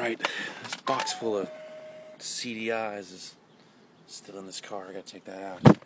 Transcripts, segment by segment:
right. This box full of CDIs is still in this car. I gotta take that out.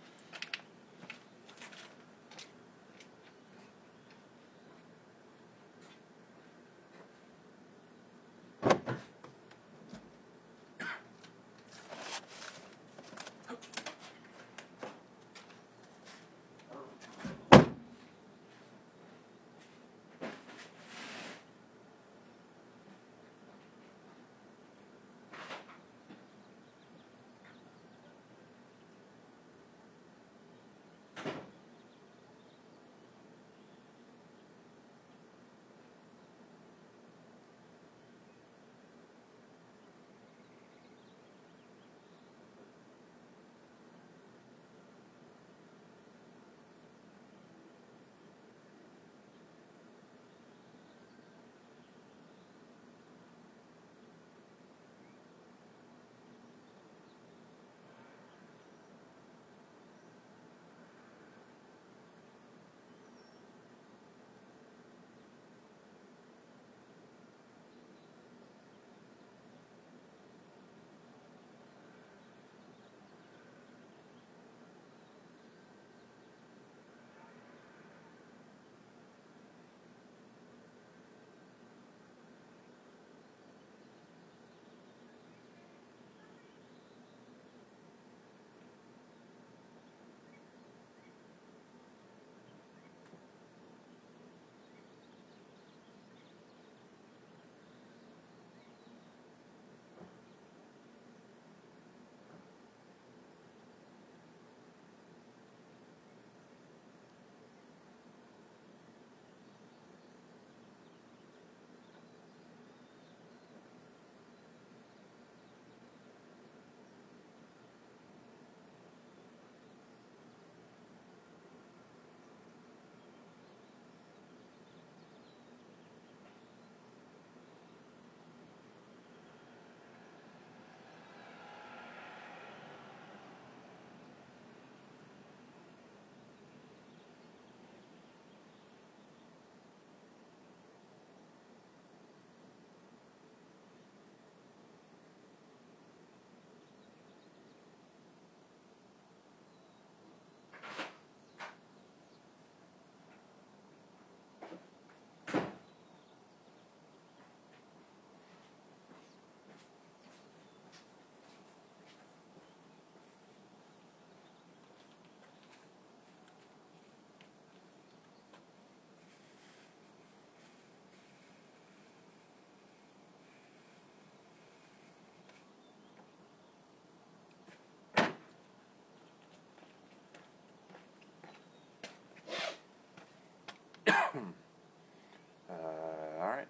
Alright,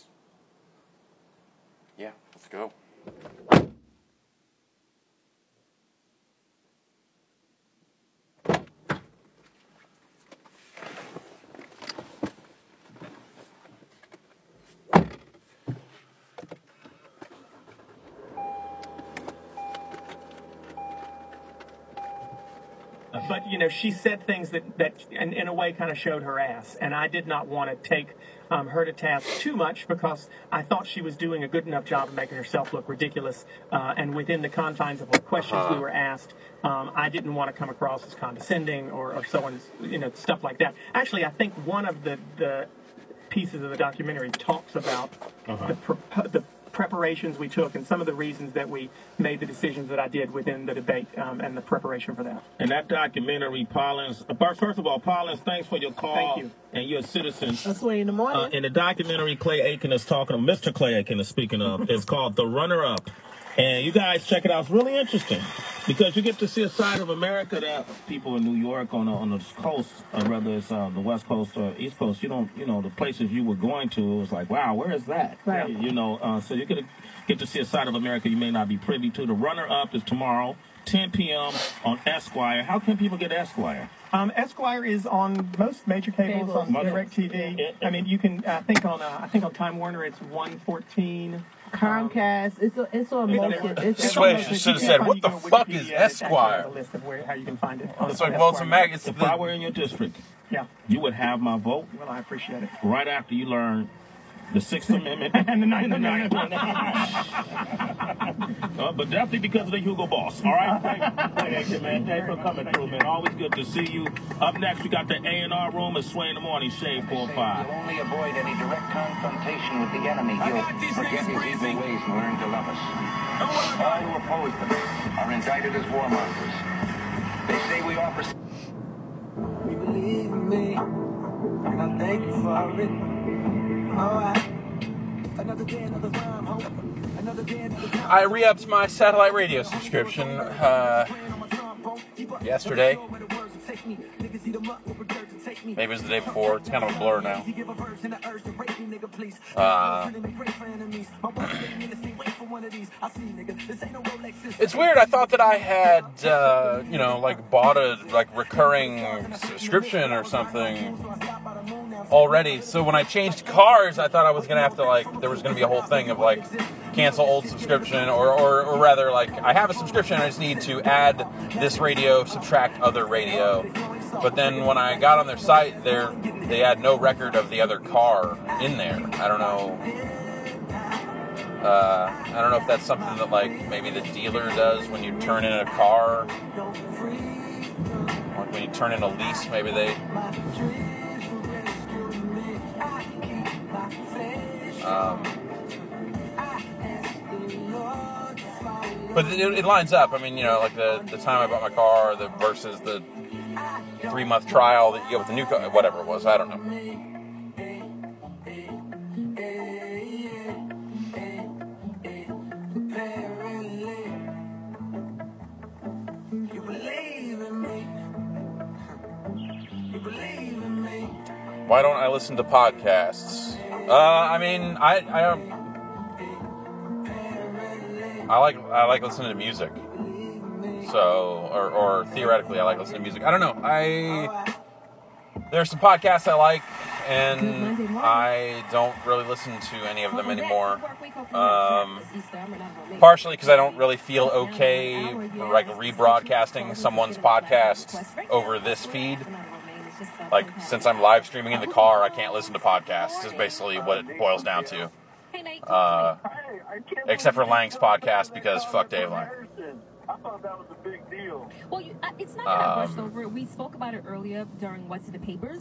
let's go. But, she said things that in a way kind of showed her ass. And I did not want to take her to task too much because I thought she was doing a good enough job of making herself look ridiculous. And within the confines of what questions we were asked, I didn't want to come across as condescending or someone's, stuff like that. Actually, I think one of the pieces of the documentary talks about the preparations we took and some of the reasons that we made the decisions that I did within the debate and the preparation for that. And that documentary, Paulins, first of all, Paulins, thanks for your call. Thank you. And you're a citizen. That's way in the morning. In the documentary Clay Aiken is talking, Mr. Clay Aiken is speaking of, it's called The Runner-Up. And you guys check it out. It's really interesting because you get to see a side of America that people in New York on the coast, whether it's the West Coast or East Coast, the places you were going to, it was like, wow, where is that? Right. So you're going to get to see a side of America you may not be privy to. The Runner-Up is tomorrow, 10 p.m. on Esquire. How can people get Esquire? Esquire is on most major cables, on DirecTV. I mean, you can. I think on Time Warner it's 114. Comcast. It's on most. That's why she should have said, "What the fuck is Esquire?" A list of how you can find it. It's like Walter Mack. If I were in your district, yeah, you would have my vote. Well, I appreciate it. Right after you learn The Sixth Amendment and the Ninth Amendment. But definitely because of the Hugo Boss. All right? Thank you, man. Thanks for coming through, man. Always good to see you. Up next, we got the A&R room at Sway in the Morning, Shade 4-5. You'll only avoid any direct confrontation with the enemy. You'll forget his evil ways and learn to love us. All who oppose them are indicted as warmongers. They say we offer... You believe in me, and I thank you for it. Another day, another time, hope. Another day, another time. I re-upped my satellite radio subscription yesterday. Maybe it was the day before. It's kind of a blur now. It's weird. I thought that I had, bought a recurring subscription or something already. So when I changed cars, I thought I was gonna have to there was gonna be a whole thing of cancel old subscription, or rather I have a subscription. I just need to add this radio, subtract other radio. But then when I got on their site, they had no record of the other car in there. I don't know. I don't know if that's something that maybe the dealer does when you turn in a car, or when you turn in a lease. Maybe they. But it lines up. I mean, the time I bought my car versus the 3-month trial that you get with the new car, whatever it was. I don't know. Why don't I listen to podcasts? I like listening to music. So, or theoretically, I like listening to music. I don't know. There's some podcasts I like, and I don't really listen to any of them anymore. Partially because I don't really feel okay rebroadcasting someone's podcast over this feed. Since I'm live streaming in the car, I can't listen to podcasts, is basically what it boils down to. Except for Lang's podcast, because fuck Dave Lang. I thought that was a big deal. Well, it's not that I brushed over it. We spoke about it earlier during What's in the Papers.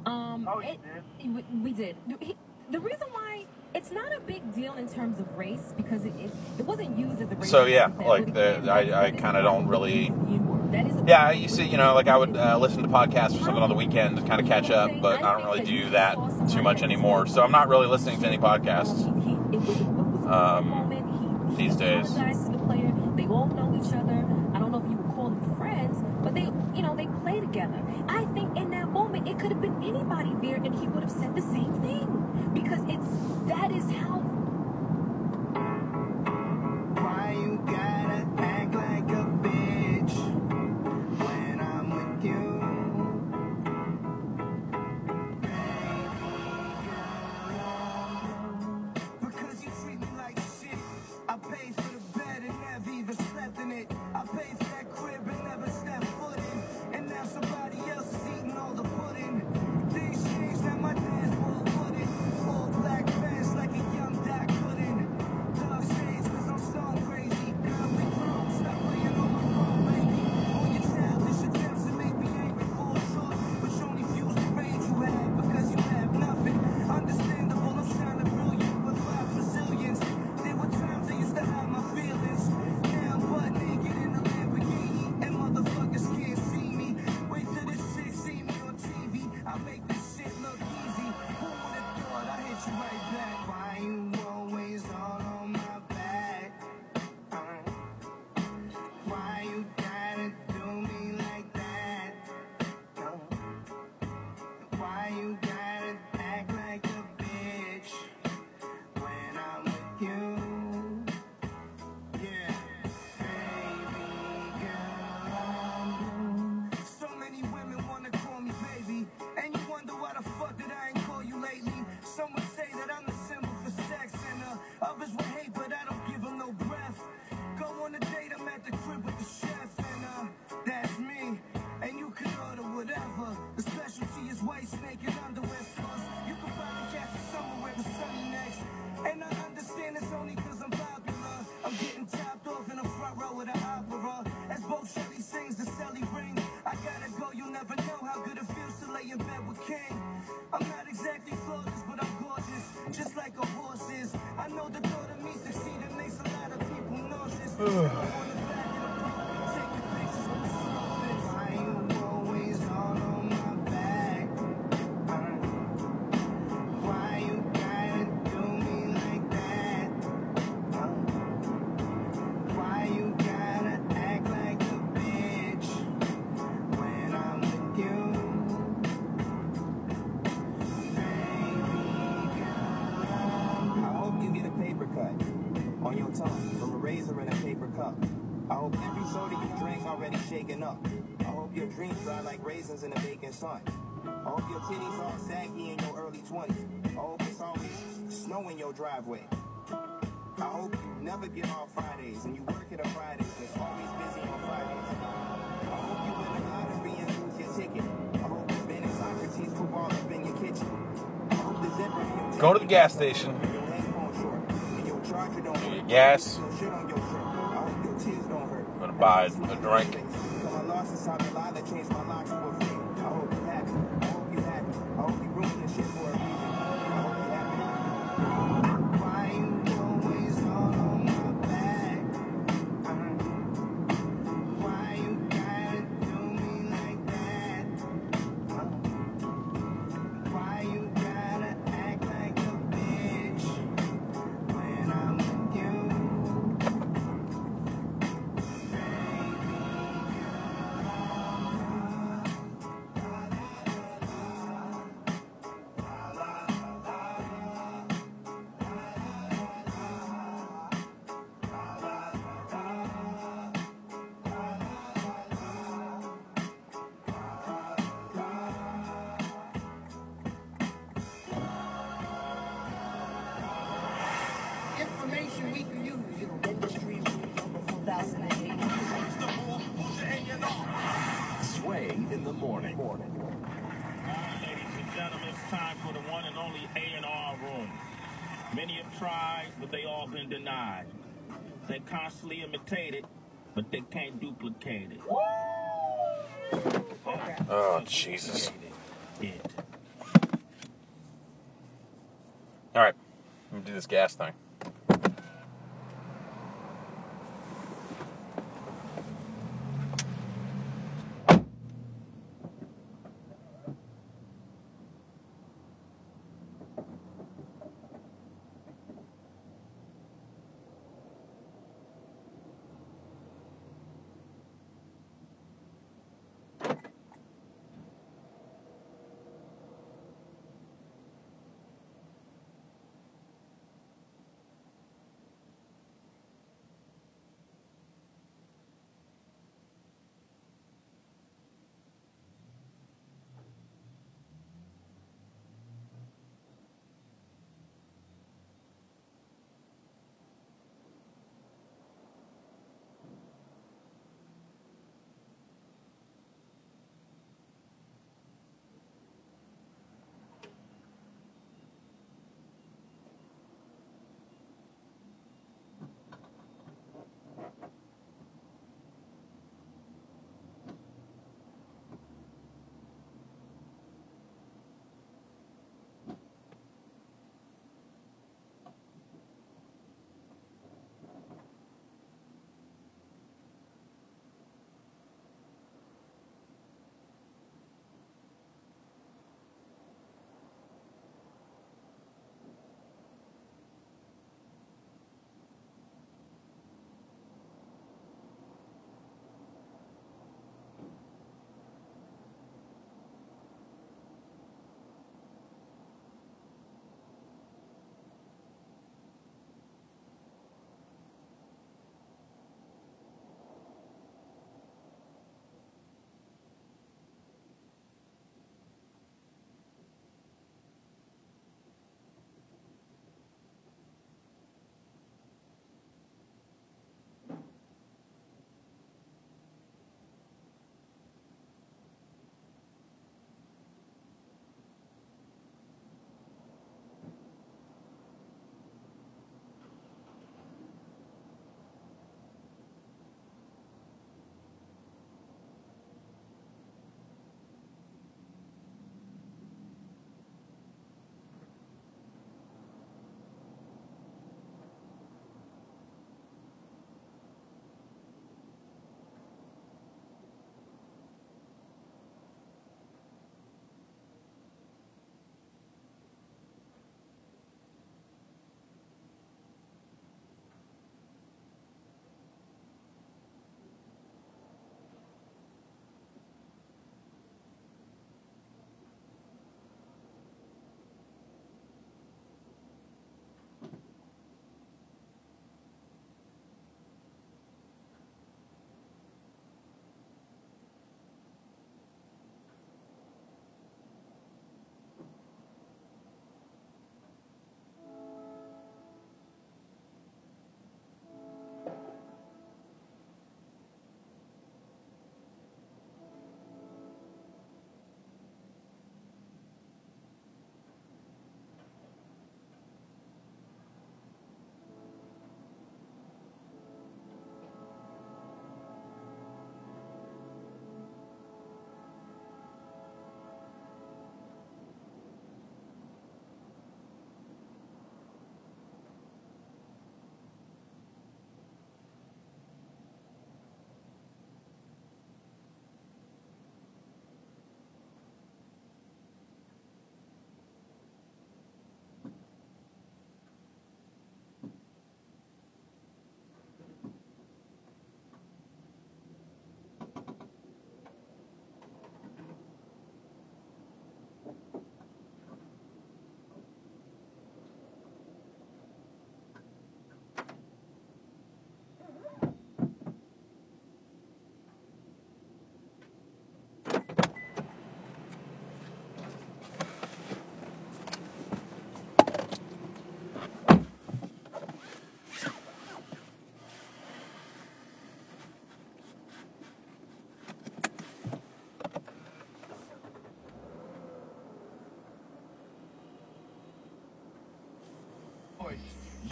We did. The reason why it's not a big deal in terms of race, because it wasn't used as a race. So yeah, I kind of don't really. Yeah, you see, I would listen to podcasts or something on the weekend to kind of catch up, but I don't really do that too much anymore. So I'm not really listening to any podcasts these days. They all know each other. I don't know if you would call them friends, but they play together. I think in that moment it could have been anybody there, and he would have said the same thing, because that is how. Why you gotta act like a bitch when I'm with you? Because you treat me like shit. I paid for the bed and never even slept in it. I paid for that crib and never stepped foot in. And now somebody else is eating all the pudding. These things that my dad's full wooden. All black pants like a young Doc couldn't. Dark shades cause I'm stone crazy. Girl, we grown. Stop playing on my phone, baby. All your childish attempts to make me angry fall short. Which only fuels the rage you have because you have nothing. Understandable, I'm shining brilliant with 5 Brazilians. There were times I used to hide my feelings. Now I'm butt naked in a Lamborghini, and motherfuckers can't see me. Wait till this shit see me on TV. I make this shit look easy. Who would've thought I hit you right back? Why you always all on my back? Why you gotta do me like that? Why you gotta act like a bitch when I'm with you? Yeah, baby girl. So many women wanna call me baby, and you wonder why the fuck that I ain't call you lately. Some would say that I'm the symbol for sex, and others would hate, but I don't give them no breath. Go on a date, I'm at the crib with the chef, and that's me. And you can order whatever. The specialty is white snake and underwear sauce. You can probably catch it somewhere with sunny I'm topped off in the front row of the opera. As both Shelly sings the Sally ring. I gotta go, you'll never know how good it feels to lay in bed with King. I'm not exactly flawless, but I'm gorgeous, just like a horse is. I know the thought of me succeeding makes a lot of people nauseous. Still up on the back of the boat, taking pictures with the surface. Why you always all on my back? Why you gotta do me like that? Why you gotta act like a bitch when I'm with you? I hope you get a paper cut on your tongue from a razor in a paper cup. I hope every soda you drink already shaken up. I hope your dreams dry like raisins in the baking sun. I hope your titties all saggy in your early 20s. I hope it's always snow in your driveway. I hope you never get off Fridays and you work at a Friday and it's always busy on Fridays. I hope you win the lottery and lose your ticket. I hope you've been in Socrates football up in your kitchen. I hope the zipper in your Go to the gas station. your headphone short and your charger don't Get work. gas. Your shit on your shirt. I hope your tears don't hurt. I'm gonna buy a drink. Because I lost this time, the lie that changed my life to a fate. I hope you happy. I hope you happy. I hope you ruin this shit for a reason. I hope you happy. Why you always all on my back? Why you gotta do me like that? Why you gotta act like a bitch when I'm with you? Information we can use, industry number 4008. Sway in the morning. Ladies and gentlemen, it's time for the one and only A&R room. Many have tried, but they all been denied. They constantly imitate it, but they can't duplicate it. Oh, Jesus. It. All right, let me do this gas thing.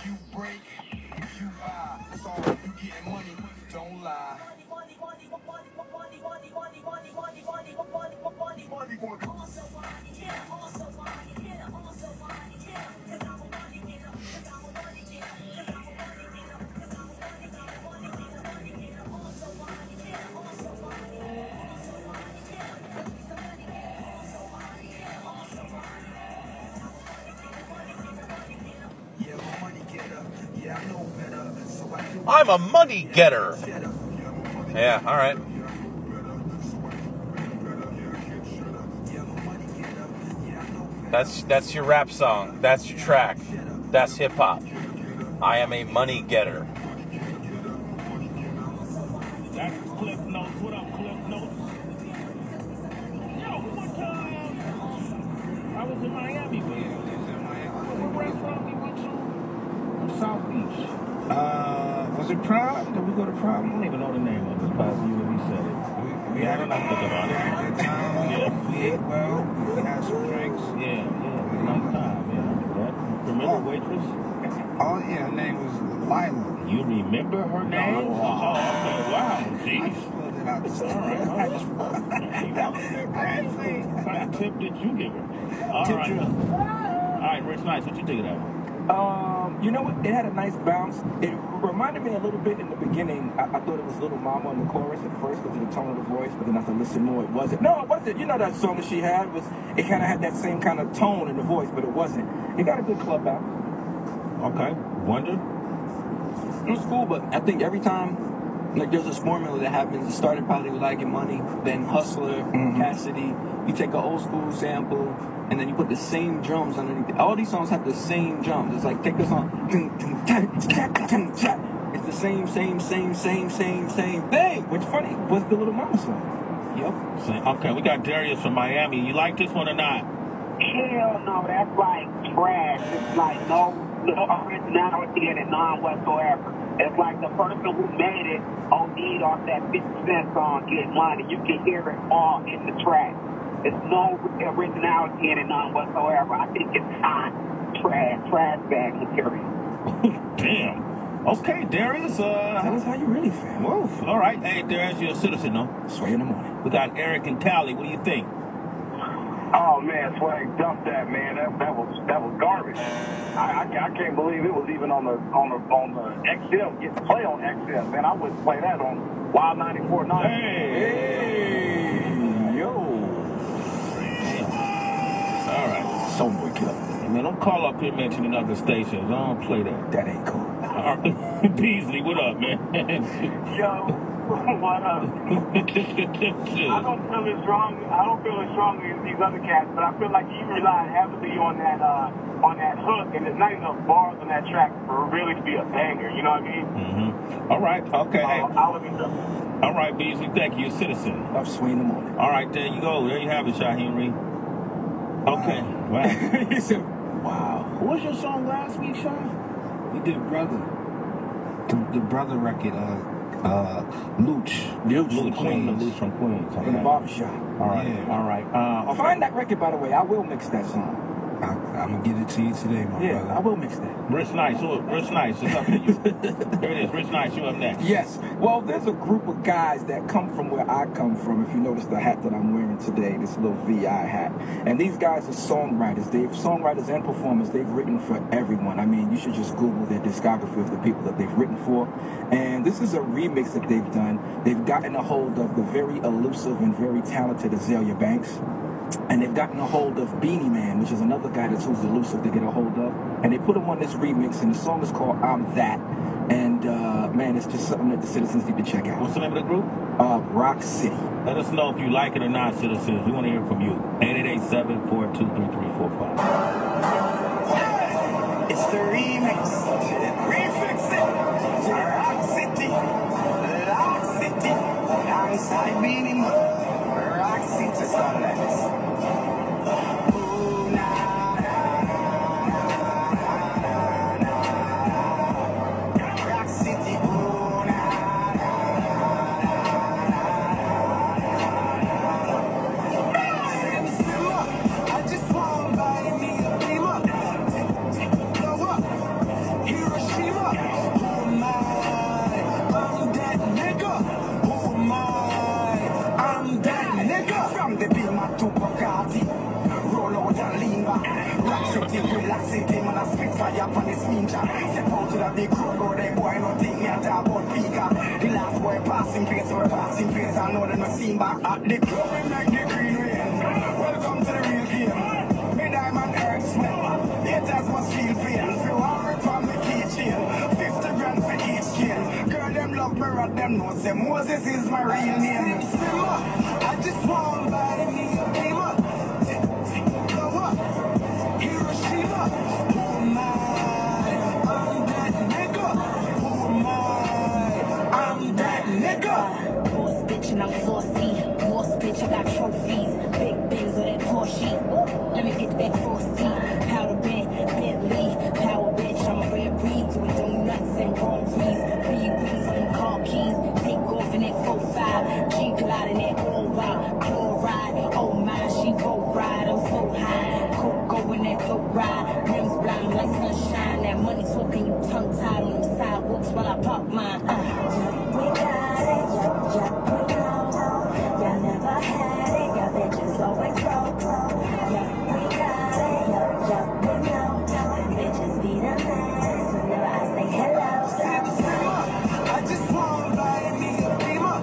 you break, you buy. It's all you getting money, don't lie. I'm a money getter. Yeah, all right. That's your rap song. That's your track. That's hip hop. I am a money getter. That's Cliff Notes. What up, Cliff Notes? Yo, what time? I was in Miami, man. What restaurant we went to? South Beach. Was it Prime? Did we go to Prime? I don't even know the name of it. Past you when we said it. Yeah, I don't know what about it. had a good time. Yeah. We ate well. We had some drinks. Yeah, it was a nice time, yeah. Remember the waitress? Oh, yeah, her name was Lila. You remember her name? Oh, okay. Wow, I jeez. just pulled it out the store. All right. That was embarrassing. What kind of tip did you give her? All right, Rich Nice, what you think of that one? You know what? It had a nice bounce. It reminded me a little bit in the beginning. I thought it was Little Mama in the chorus at first because of the tone of the voice, but then as I listened more, it wasn't. No, it wasn't. You know that song that she had was. It kind of had that same kind of tone in the voice, but it wasn't. It got a good club out. Okay. Wonder? It was cool, but I think every time, like, there's this formula that happens. It started probably with Like It Money, then Hustler, Cassidy. You take an old school sample, and then you put the same drums underneath. All these songs have the same drums. It's like, take this song. It's the same thing. Which funny was the Little Mama song. Yep. Okay, we got Darius from Miami. You like this one or not? Hell no, that's like trash. It's like no originality in it, none whatsoever. It's like the person who made it OD'd off that 50 Cent song, Get Money. You can hear it all in the track. There's no originality in it, none whatsoever. I think it's hot trash bag material. Damn. Okay, Darius. That was how you really feel. Whoa. All right. Hey, Darius, you're a citizen, no? Sway in the morning. We got Eric and Cali. What do you think? Oh man, Swag, dump that, man. That was garbage. I can't believe it was even on the XM. Get to play on XM, man. I wouldn't play that on Wild 94.9. Hey, yo. All right. Soulboy Killer. Hey, man, don't call up here mentioning other stations. I don't play that. That ain't cool. Beasley, what up, man? Yo, what up? I don't feel as strongly as these other cats, but I feel like you rely heavily on that hook, and there's not enough bars on that track for really to be a banger. You know what I mean? Mm-hmm. All right. Okay. All right, Beasley. Thank you. Citizen. I'm Sway in the morning. All right, there you go. There you have it, Shaheem Reed. Okay. Wow. He said, wow. What was your song last week, Sean? We did Brother. The Brother record, Luch from Queens. Luch from Queens. In the barbershop. All right. Yeah. All right. Okay. Find that record, by the way. I will mix that song. I'm going to get it to you today, my Yeah, brother. I will mix that. Rich Nice. Rich Nice. It's up to you. Here it is. Rich Nice. You up next. Yes. Well, there's a group of guys that come from where I come from. If you notice the hat that I'm wearing today, this little VI hat. And these guys are songwriters. They're songwriters and performers. They've written for everyone. I mean, you should just Google their discography of the people that they've written for. And this is a remix that they've done. They've gotten a hold of the very elusive and very talented Azalea Banks. And they've gotten a hold of Beanie Man, which is another guy that's who's elusive to get a hold of. And they put him on this remix, and the song is called I'm That. And, man, it's just something that the citizens need to check out. What's the name of the group? Rock City. Let us know if you like it or not, citizens. We want to hear from you. 888-742-3345. It's the remix. Refix it. Rock City. Rock City. Alongside Beanie Man. Rock City. Something like this. Heroes we're passing pace, I know them a scene back at the club, we make the green rain. Welcome to the real game. Me diamond earth sweat. Haters must feel pain. Feel hungry from the keychain. 50 grand for each chain. Girl, them love me, right? Them know say Moses is my real name. Simmer, I just want by me a gamer. Go up, Hiroshima. Oh my, I'm that nigga. Oh my, I'm that nigga. Boss bitch and I'm 4C. Boss bitch, I got trophies. Big things with that Porsche. Let me get that 4C. Powder bed, Bentley. Power bitch, I'm a rare breed. Do it on nuts and wrong trees. BBs on car keys. Take off in that 4-5. G-Glide in that all-wild. Chloride. Oh my, she roll ride. I'm so high. Coco in that dope ride. Rims blind like sunshine. That money talking, you tongue-tied on them sidewalks while I pop mine. We got it, we know. Y'all never had it, y'all bitches always broke. We got it, we know. Bitches be the best whenever I say hello. I just want by me a beamer.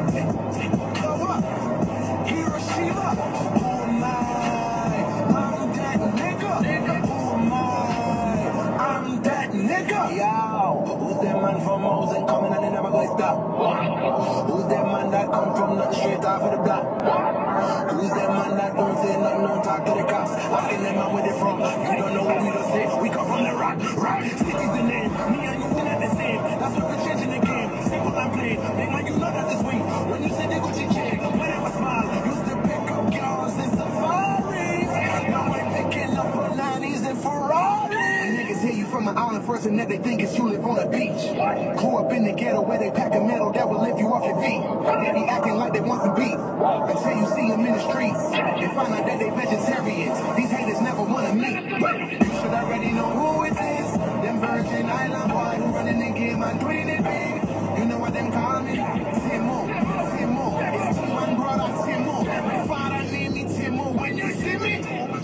Go up, Hiroshima. Oh my, I'm that nigga. Oh my, I'm that nigga. Yo, who's that man from Mosen coming and they never gonna stop? Who's that man that come from nothing straight off of the block? Who's that man that don't say nothing, don't talk to the cops? Asking them man where they from. You don't know what we don't say. We come from the rock. City's the name. Me and you, we're not the same. That's what we're changing the game. Simple and plain. Make man, you know that this way. When you say they Gucci chain, when I was smile, used to pick up girls in safaris. Now I'm picking up Polanis and Ferraris. Niggas hear you from an island first and that they think it's you live on the beach. Grew up in the ghetto where they pack a metal that will lift you off your feet. They be acting like they want some beef until you see them in the streets and find out that they vegetarians. These haters never want to meet. You should already know who it is. Them Virgin Island boys who running the game and doing it big. You know what them call me? Timo. It's one brother Timo. My father named me Timo. When you see me,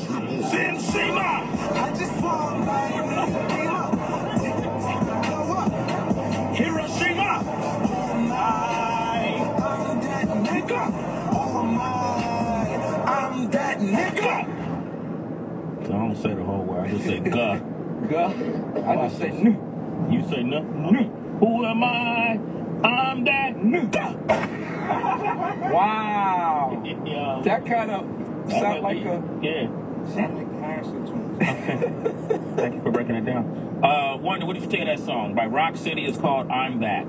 Sima. I just want by me. Hiroshima. Oh my, I'm that nigga. Oh my, I'm that nigga. So I don't say the whole word. I just say guh. Guh? I just say nu. You say no? Who am I? I'm that nigga. Wow. Yeah. That kind of sound like a... Yeah. Sound like acid to me. Thank you for breaking it down. Wonder, what did you think of that song by Rock City? It's called I'm That.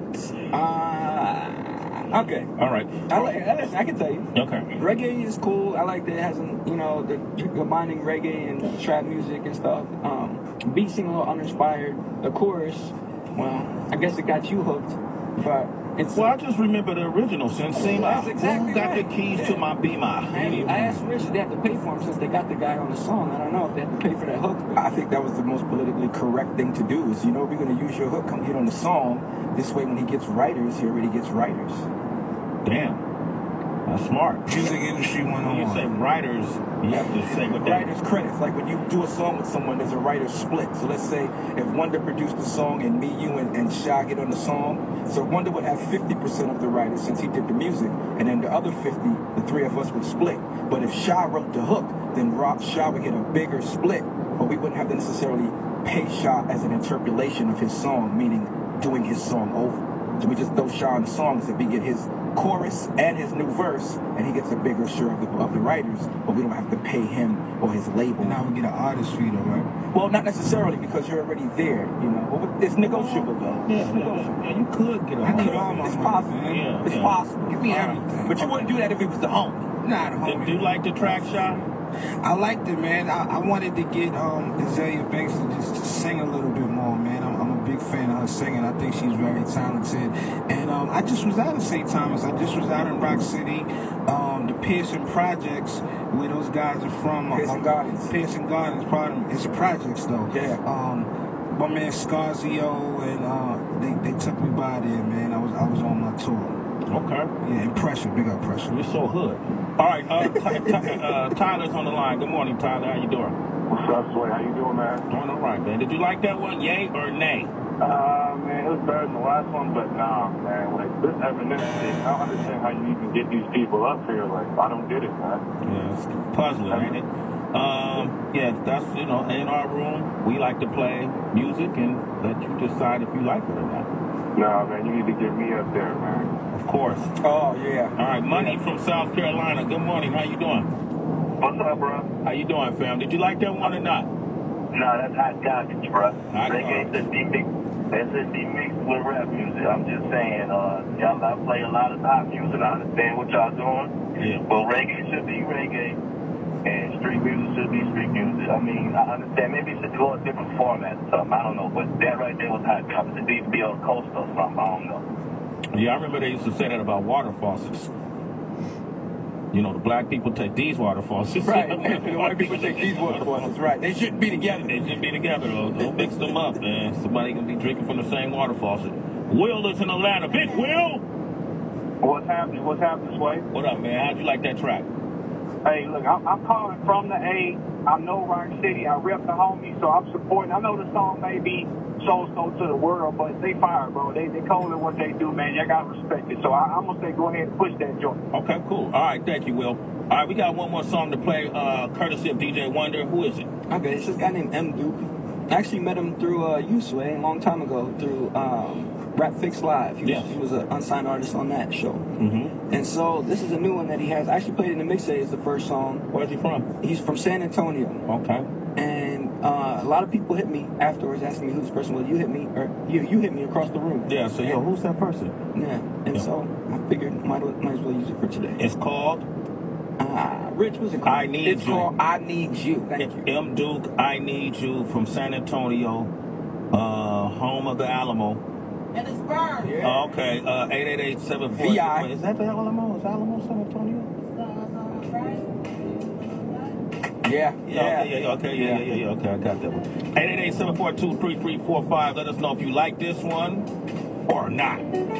Okay. All right. I can tell you. Okay. Reggae is cool. I like that it has, the combining reggae and trap music and stuff. Beat seem a little uninspired. The chorus, well, I guess it got you hooked, but it's... Well, I just remember the original, Sensima. That's exactly Who got right. the keys to my Beamer? I asked Rich if they have to pay for him since they got the guy on the song. I don't know if they have to pay for that hook. I think that was the most politically correct thing to do is, we're going to use your hook, come get on the song. This way when he gets writers, he already gets writers. Damn. That's smart. Music industry 101. When you say writers, you have to say what that writers credits. Like when you do a song with someone, there's a writer's split. So let's say if Wonder produced the song and me, you, and Sha get on the song, so Wonder would have 50% of the writers since he did the music, and then the other 50, the three of us would split. But if Sha wrote the hook, then Sha would get a bigger split, but we wouldn't have to necessarily pay Sha as an interpolation of his song, meaning doing his song over. So we just throw Sha in the songs and we get his chorus and his new verse, and he gets a bigger share of the writers, but we don't have to pay him or his label. Now we get an artist fee though, right? Well, not necessarily, because you're already there, But it's negotiable though. Yeah, it's negotiable. Yeah, you could get a It's possible. Yeah, it's possible. Give me everything. But you wouldn't do that if it was the homie. Nah, the homie. Do you like the track, Sha? I liked it, man. I wanted to get Azalea Banks to just sing a little bit more, man. I'm a big fan of her singing. I think she's very talented. And I just was out of St. Thomas. I just was out in Rock City. The Pearson Projects, where those guys are from. Pearson Gardens. Pearson Gardens, pardon me. It's a projects, though. Yeah. My man Scarzio, and they took me by there, man. I was on my tour. Okay. Yeah, and Pressure, big up Pressure. You're so hood. All right, Tyler's on the line. Good morning, Tyler. How you doing? What's up, Sway? How you doing, man? Doing all right, man. Did you like that one, yay or nay? Man, it was better than the last one, but nah, man, like, this Eminem thing, I don't understand how you even get these people up here. Like, I don't get it, man. Yeah, it's puzzling, ain't it? Yeah, that's, you know, in our room, we like to play music and let you decide if you like it or not. Nah, man, you need to get me up there, man. Of course. Oh, yeah. All right, Money from South Carolina. Good morning. How you doing? What's up, bro? How you doing, fam? Did you like that one or not? Nah, that's hot garbage, bro. Hot Reggae should be mixed with rap music. I'm just saying, y'all play a lot of hot music. I understand what y'all doing. Yeah. But reggae should be reggae, and street music should be street music. I mean, I understand. Maybe it should go a different format or something. I don't know. But that right there was hot garbage. It needs to be on the coast or something. I don't know. Yeah, I remember they used to say that about water faucets. You know, the black people take these water faucets. Right. The white people take these water faucets. Right. They shouldn't be together. They shouldn't be together. Don't mix them up, man. Somebody can be drinking from the same water faucet. Will is in Atlanta. Big Will! What's happening? What's happening, Sway? What up, man? How'd you like that track? Hey, look, I'm calling from the A. I know Rock City. I rep the homie, so I'm supporting. I know the song may be so-so to the world, but they fire, bro. They cold at what they do, man. Y'all got to respect it. So I'm going to say go ahead and push that joint. Okay, cool. All right, thank you, Will. All right, we got one more song to play, courtesy of DJ Wonder. Who is it? Okay, it's this guy named M. Duke. I actually met him through U-Sway a long time ago through Rap Fix Live. He was an unsigned artist on that show. Mm-hmm. And so this is a new one that he has. I actually played it in the mixtape. It's the first song. Where's he from? He's from San Antonio. Okay. And a lot of people hit me afterwards asking me who this person was. You hit me, or you hit me across the room. Yeah, so yo, who's that person? Yeah, and so I figured might as well use it for today. It's called? Rich, what's it called? I Need You. It's called I Need You. Thank you. M. Duke, I Need You from San Antonio, home of the Alamo. And it's burned. Yeah. Okay, 888-74. VI. Wait, is that the Alamo? Is Alamo San Antonio? Yeah. Okay, okay, I got that one. 888-742-3345. Let us know if you like this one or not.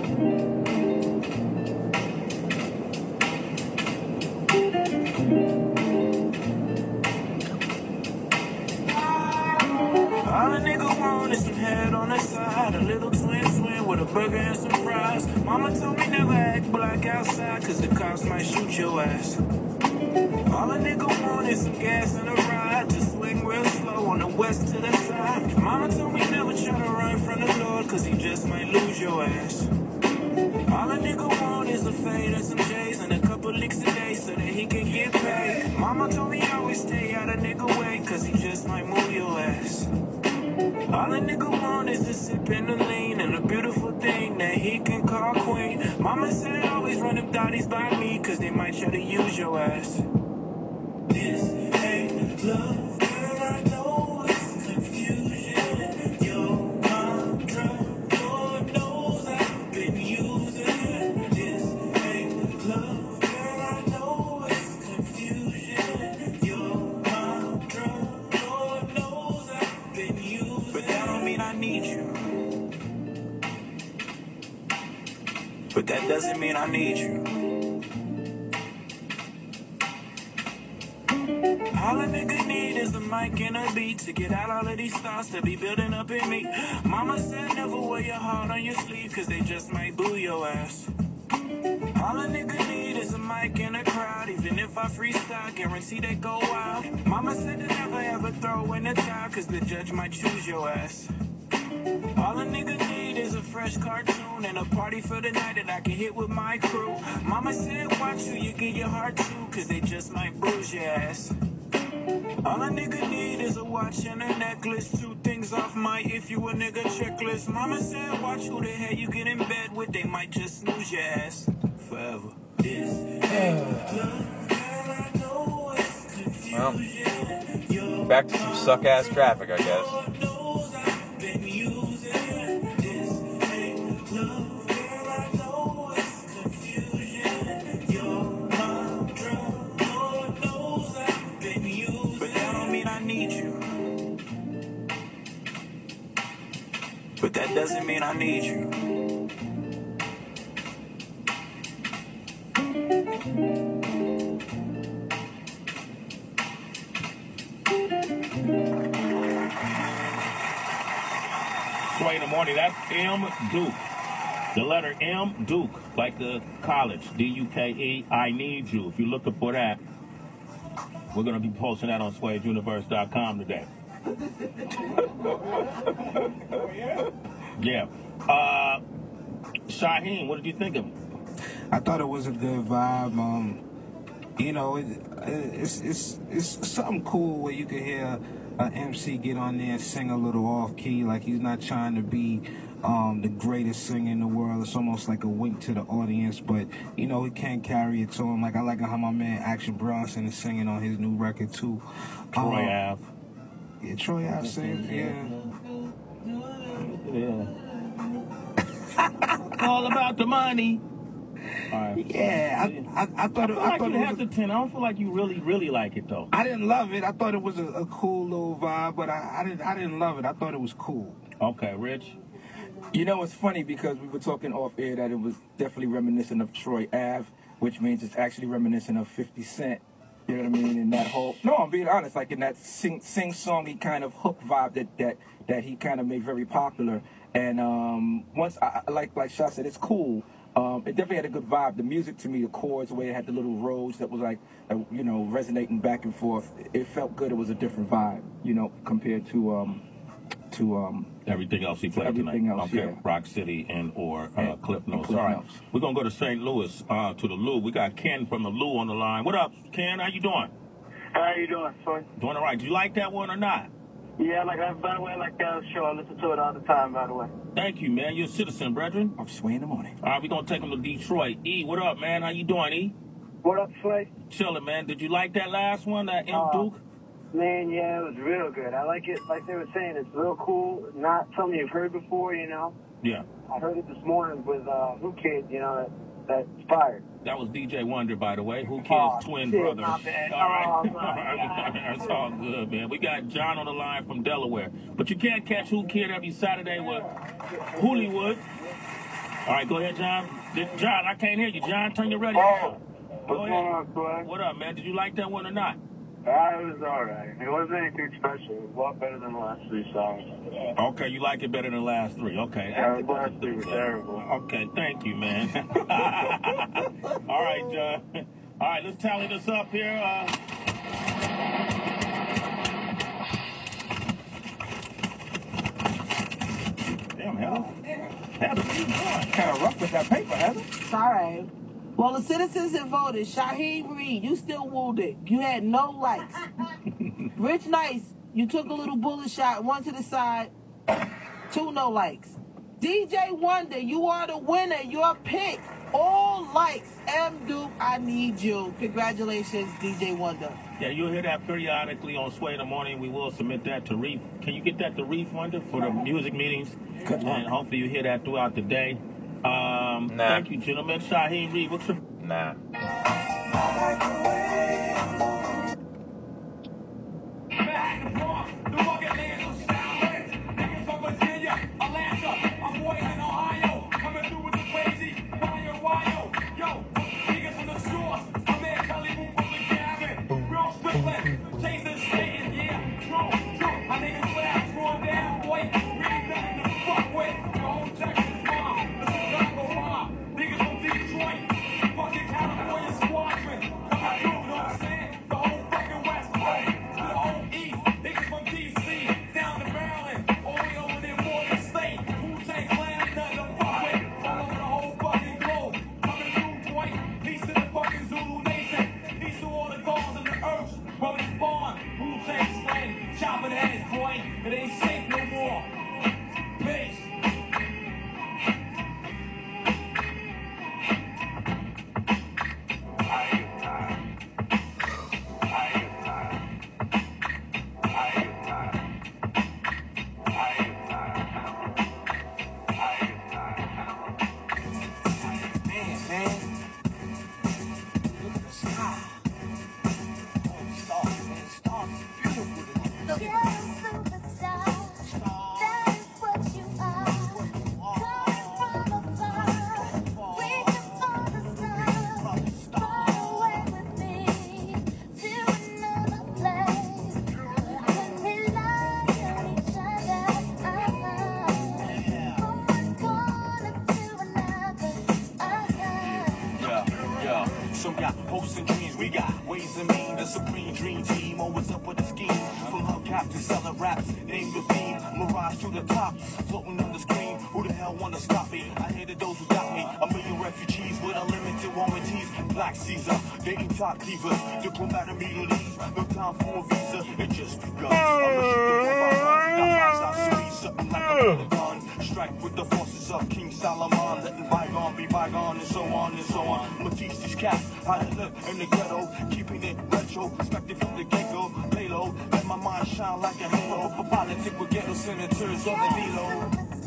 All a nigga want is some head on the side, a little twin with a burger and some fries. Mama told me never act black outside, cause the cops might shoot your ass. All a nigga want is some gas and a ride to swing real slow on the west to the side. Mama told me never try to run from the Lord, cause he just might lose your ass. All a nigga want is a fade and some J's and a couple licks a day so that he can get paid. Mama told me always stay out of nigga way, cause he just might move your ass. All a nigga want is to sip in the lean and a beautiful thing that he can call queen. Mama said always run them thotties by me, cause they might try to use your ass. This ain't love, girl, I know it's confusion. Your mantra, Lord knows I've been using. This ain't love, girl, I know it's confusion. Your mantra, Lord knows I've been using. But that don't mean I need you. But that doesn't mean I need you. All a nigga need is a mic and a beat to get out all of these thoughts that be building up in me. Mama said never wear your heart on your sleeve, cause they just might boo your ass. All a nigga need is a mic and a crowd, even if I freestyle, guarantee they go wild. Mama said to never ever throw in the towel, cause the judge might choose your ass. All a nigga need is a fresh cartoon and a party for the night that I can hit with my crew. Mama said watch who you get your heart to, cause they just might bruise your ass. All a nigga need is a watch and a necklace, 2 things off my if you a nigga checklist. Mama said watch who the hell you get in bed with, they might just snooze your ass forever. This ain't love, girl, I know it's confusion. Well, back to some suck-ass traffic, I guess. But that doesn't mean I need you. Sway in the morning. morning. That's M. Duke. The letter M. Duke, like the college. D-U-K-E. I Need You. If you're looking for that, we're going to be posting that on SwadeUniverse.com today. Yeah. Shaheem, what did you think of it? I thought it was a good vibe. You know, it's something cool where you can hear an MC get on there and sing a little off key, like he's not trying to be the greatest singer in the world. It's almost like a wink to the audience, but you know he can't carry it to him. Like I like how my man Action Bronson is singing on his new record too. Troy Ave. Yeah, Troy Ave sings. Yeah. All about the money. All right. Yeah, I thought it. I thought it was hesitant. I don't feel like you really like it though. I didn't love it. I thought it was a cool little vibe, but I didn't love it. I thought it was cool. Okay, Rich. You know, it's funny because we were talking off air that it was definitely reminiscent of Troy Ave, which means it's actually reminiscent of 50 Cent. You know what I mean? And that whole, no, I'm being honest, like in that sing-songy kind of hook vibe that he kind of made very popular. And once, like Shah said, it's cool. It definitely had a good vibe. The music to me, the chords, the way it had the little roads that was like, you know, resonating back and forth. It felt good. It was a different vibe, you know, compared to everything else he played tonight. Okay, yeah. Rock City and Cliff Notes. All right, we're gonna go to St. Louis to the Lou. We got Ken from the Lou on the line. What up, Ken? How you doing? How you doing, son? Doing all right. Do you like that one or not? Yeah, like that. By the way, I like that show. I listen to it all the time. By the way. Thank you, man. You're a citizen, brethren. I'm Sway in the morning. All right, we're gonna take him to Detroit. E, what up, man? How you doing, E? What up, Sway? Chilling, man. Did you like that last one, that M. Duke? Man, yeah, it was real good. I like it, like they were saying, it's real cool. Not something you've heard before, you know. Yeah. I heard it this morning with Who Kid, you know, that inspired. That was DJ Wonder, by the way. Who Kid's twin brother. Not bad. All right. That's all good, man. We got John on the line from Delaware. But you can't catch Who Kid every Saturday with Hollywood. All right, go ahead, John. John, I can't hear you. John, turn your radio on. What's going on, Sway? What up, man? Did you like that one or not? It was alright. It wasn't anything special. It was a lot better than the last 3 songs. Okay, you like it better than the last 3. Okay. Yeah, the last 3 were terrible. Okay, thank you, man. All right, John. All right, let's tally this up here. Damn, Heather, what are you doing? Kind of rough with that paper, Heather. Sorry. Well, the citizens have voted. Shaheem Reed, you still wounded. You had no likes. Rich Nice, you took a little bullet shot, one to the side, 2 no likes. DJ Wonder, you are the winner. Your pick, all likes. M. Duke, I Need You. Congratulations, DJ Wonder. Yeah, you'll hear that periodically on Sway in the Morning. We will submit that to Reef. Can you get that to Reef, Wonder, for the music meetings? Good luck. And hopefully you hear that throughout the day. Nah. Thank you, gentlemen. Shaheem Reed, what's your... Nah. From DC. Some got hopes and dreams, we got ways and means. The supreme dream team, always up with the scheme. From hubcap to selling raps, name the theme. Mirage to the top, floating on the screen. Who the hell wanna stop me? I hated those who got me. A million refugees with unlimited warranties. Black Caesar, dating top divas. Diplomatic Middle East, no time for a visa. It just begun. Something like a gun. Strike with the forces of King Solomon. Letting bygone be bygone and so on and so on. I'ma teach these cats how to live in the ghetto. Keeping it retro, expected from the get-go. Lay low, let my mind shine like a halo. For politics with ghetto senators on the D-Lo.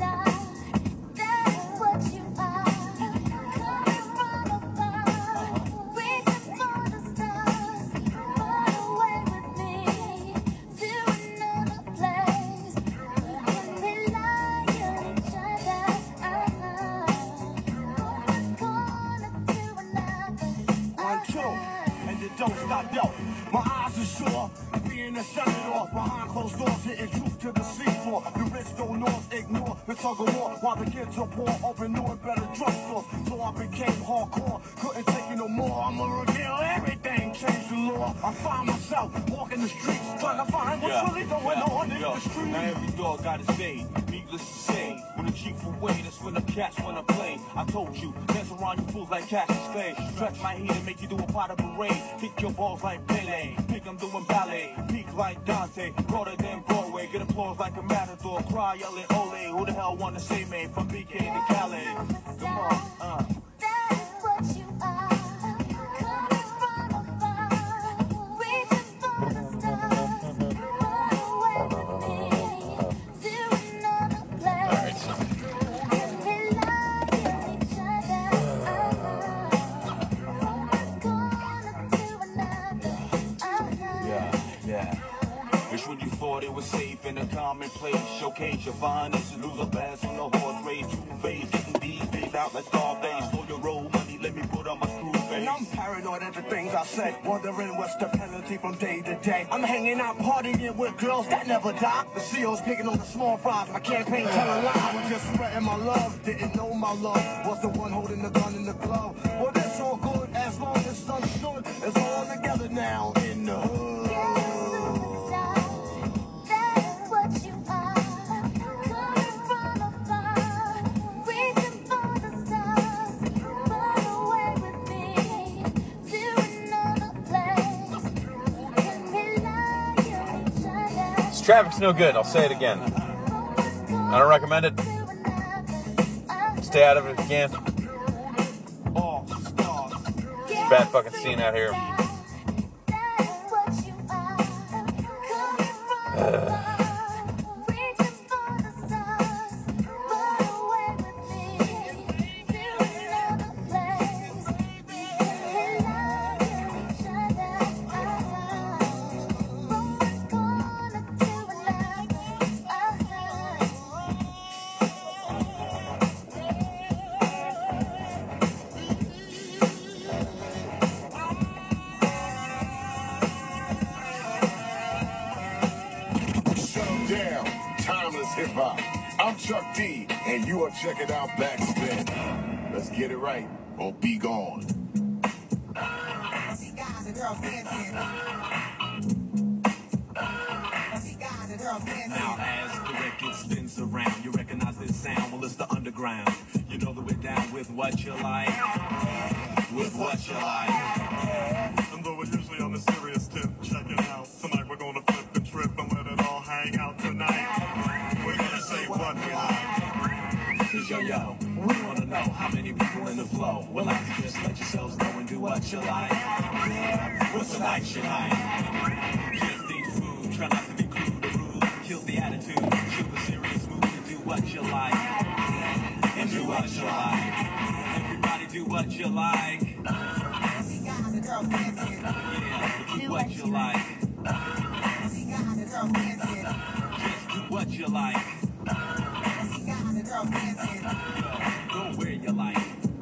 Don't stop, yo. My eyes are sure. Being a senator behind closed doors, hitting truth to the seafloor. The rich don't north ignore the tug of war while the kids are poor, open new and better drugstores. So I became hardcore, couldn't take it no more. I'ma reveal everything, change the law. I find myself walking the streets, trying to find what's really going on in the streets. Now every dog got his day. Needless to say, when the chief away, that's when the cats wanna play. I told you, dance around you fools like Cassius Clay. Stretch my heat and make you do a pot of parade. Kick your balls like Pele, pick them doing ballet. Peak like Dante, broader than Broadway. Get applause like a matador, cry yelling ole. Who the hell wanna say me from BK to Cali? Come on, it was safe in a commonplace. Showcase your finest and lose a bass on the horse race. Two phase, getting these days out like Scarface. For your roll money, let me put on my screw face. And I'm paranoid at the things I say, wondering what's the penalty from day to day. I'm hanging out partying with girls that never die. The CEO's picking on the small fries. My campaign telling lies. I was just spreading my love. Didn't know my love was the one holding the gun in the glove. Well, that's all good as long as it's understood. It's all together now in the hood. Traffic's no good. I'll say it again. I don't recommend it. Stay out of it if you can. It's a bad fucking scene out here. Hip-hop. I'm Chuck D, and you are checking out Backspin. Let's get it right, or be gone. Now as the record spins around, you recognize this sound, well it's the underground. You know that we're down with what you like, with what you like. And though we're usually on a serious tip, check it out. Tonight we're gonna flip the trip and let it all hang out tonight. We're gonna say what we like. Cause yo, we wanna know how many people in the flow. Well, like to just let yourselves know and do what you like. What's the night you like? Just eat food, try not to be crude or rude. Kill the attitude, kill the serious mood and do what you like. And do what you like. Everybody do what you like. Yeah, do what you like. Just do what you like. Go where you like.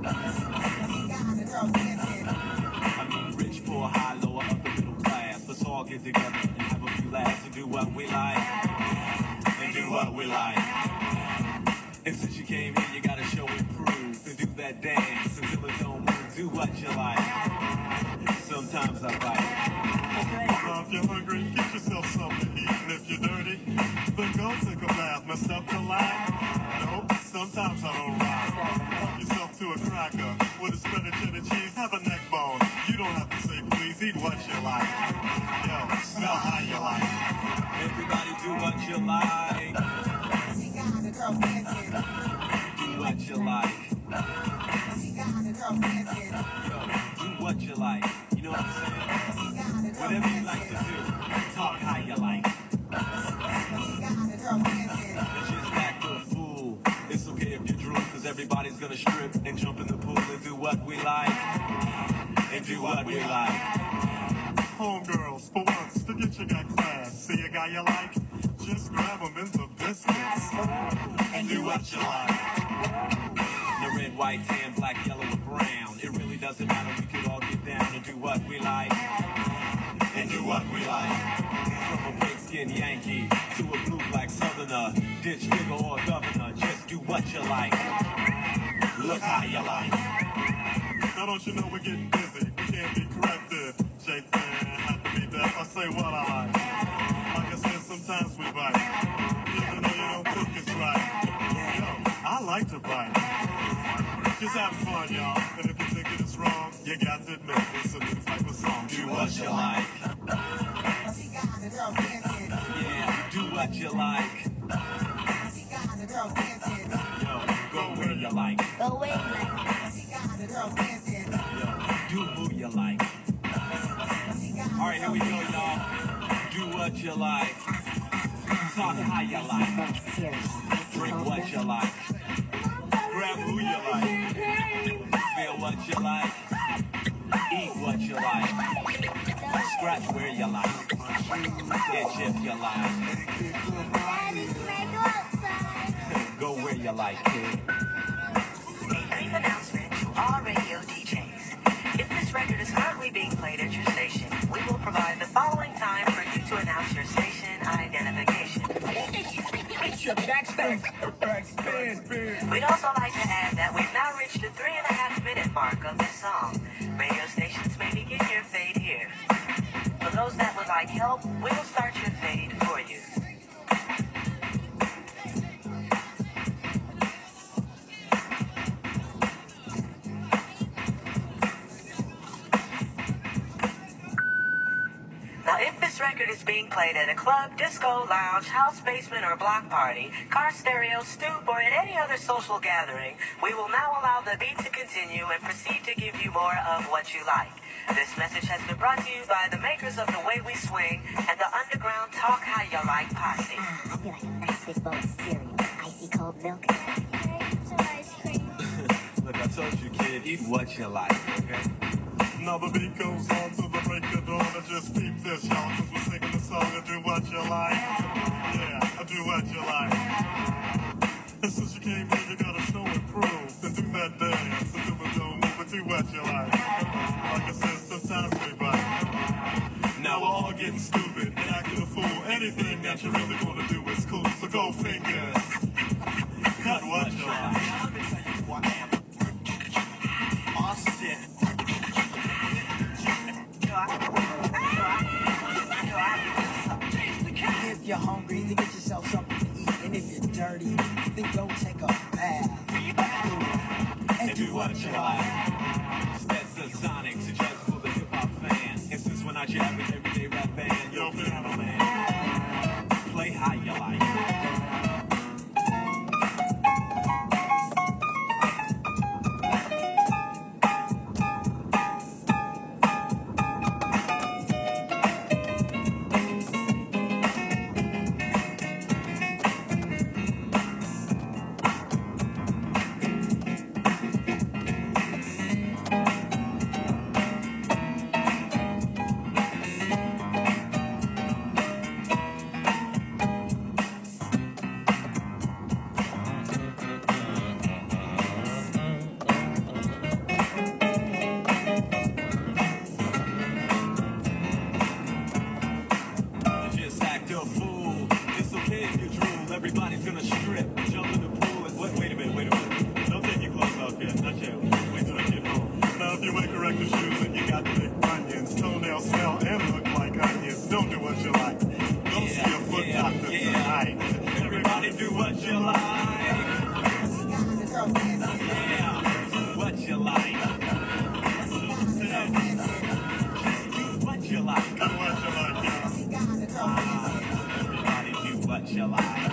I mean, rich, poor, high, lower, upper, middle class. Let's all get together and have a few laughs and do what we like. And do what we like. And since you came here, you gotta show and prove. And do that dance until it don't move. Do what you like. sometimes I bite. Now, if you're hungry, get yourself something to eat. And if you're dirty, then go take a bath. Messed up the line? Nope, sometimes I don't ride. Help yourself to a cracker with a spread of cheddar cheese. Have a neck bone. You don't have to say please. Eat what you like. Yo, smell how you like. Everybody do what you like. Do what you like. Do what you like. You know what I'm saying? Whatever you like to do, talk how you like. Let's just act a fool. It's okay if you drool, cause everybody's gonna strip and jump in the pool and do what we like. And do what we like. Homegirls, for once, forget you got class. See a guy you like? Just grab him in the biscuits. And do what you like. The red, white, tan, black, yellow, or brown. It really doesn't matter, we could all get down and do what we like. And do what we like. From a big-skin Yankee to a blue-black southerner, ditch nigga or governor, just do what you like. Look how you like. Now don't you know we're getting busy? We can't be corrected. Shake have to be deaf. I say what I like. Like I said, sometimes we bite. Even though you don't think it's right. Yo, I like to bite. Just have fun, y'all. And if you think it is wrong, you got to admit it's a new type of song. Do what you like. Yeah, do what you like. Yo, go where you like. Go where you like. Yo, do who you like. Alright, here we go, y'all. Do what you like. Talk how you like. Drink what you like. Grab who you like. Feel what you like. Eat what you like. Scratch where you like. Itch if you like. Go where you like, kid. A brief announcement to all radio DJs. If this record is currently being played at your station, we will provide the following time for you to announce your station identification. It's your backstage. We'd also like to add that we've now reached the 3.5-minute mark of this song. Radio stations may begin your fade here. For those that would like help, we will start your fade for you. Now, if this record is being played at a club, disco, lounge, house, basement, or block party, car stereo, stoop, or at any other social gathering, we will now allow the beat to continue and proceed to give you more of what you like. This message has been brought to you by the makers of The Way We Swing and the Underground Talk How You Like posse. I feel like a nice big bowl of cereal. Icy cold milk. Some ice cream. Look, I told you, kid, eat what you like, okay? Now the beat goes on to the break of dawn. I just peep this, y'all, cause we're singing the song of Do What You Like. Yeah, I do what you like. And since you came here, you gotta show and prove. Then do that dance, and do the don't move, but do what you like. Like I said, sometimes we bite. Now we're all getting stupid and acting a fool. Anything that you really wanna do is cool, so go fingers. Cut what you like. Austin. If you're hungry, then get yourself something to eat. And if you're dirty, then go take a bath. And do what you like. That's the Sonic, so just for the hip-hop fan. And since we're not your average everyday rap band, yo, piano man, play how you like. Everybody's gonna strip, jump in the pool, and wait a minute. Don't take your clothes off yet, not yet. Wait till I get home. Now if you wear corrective shoes and you got the big onions, smell, and look like onions. Don't do what you like. Don't see a foot doctor tonight. Everybody do what you like. Yeah, what you like. Do what you like. Do what you like, everybody do what you like.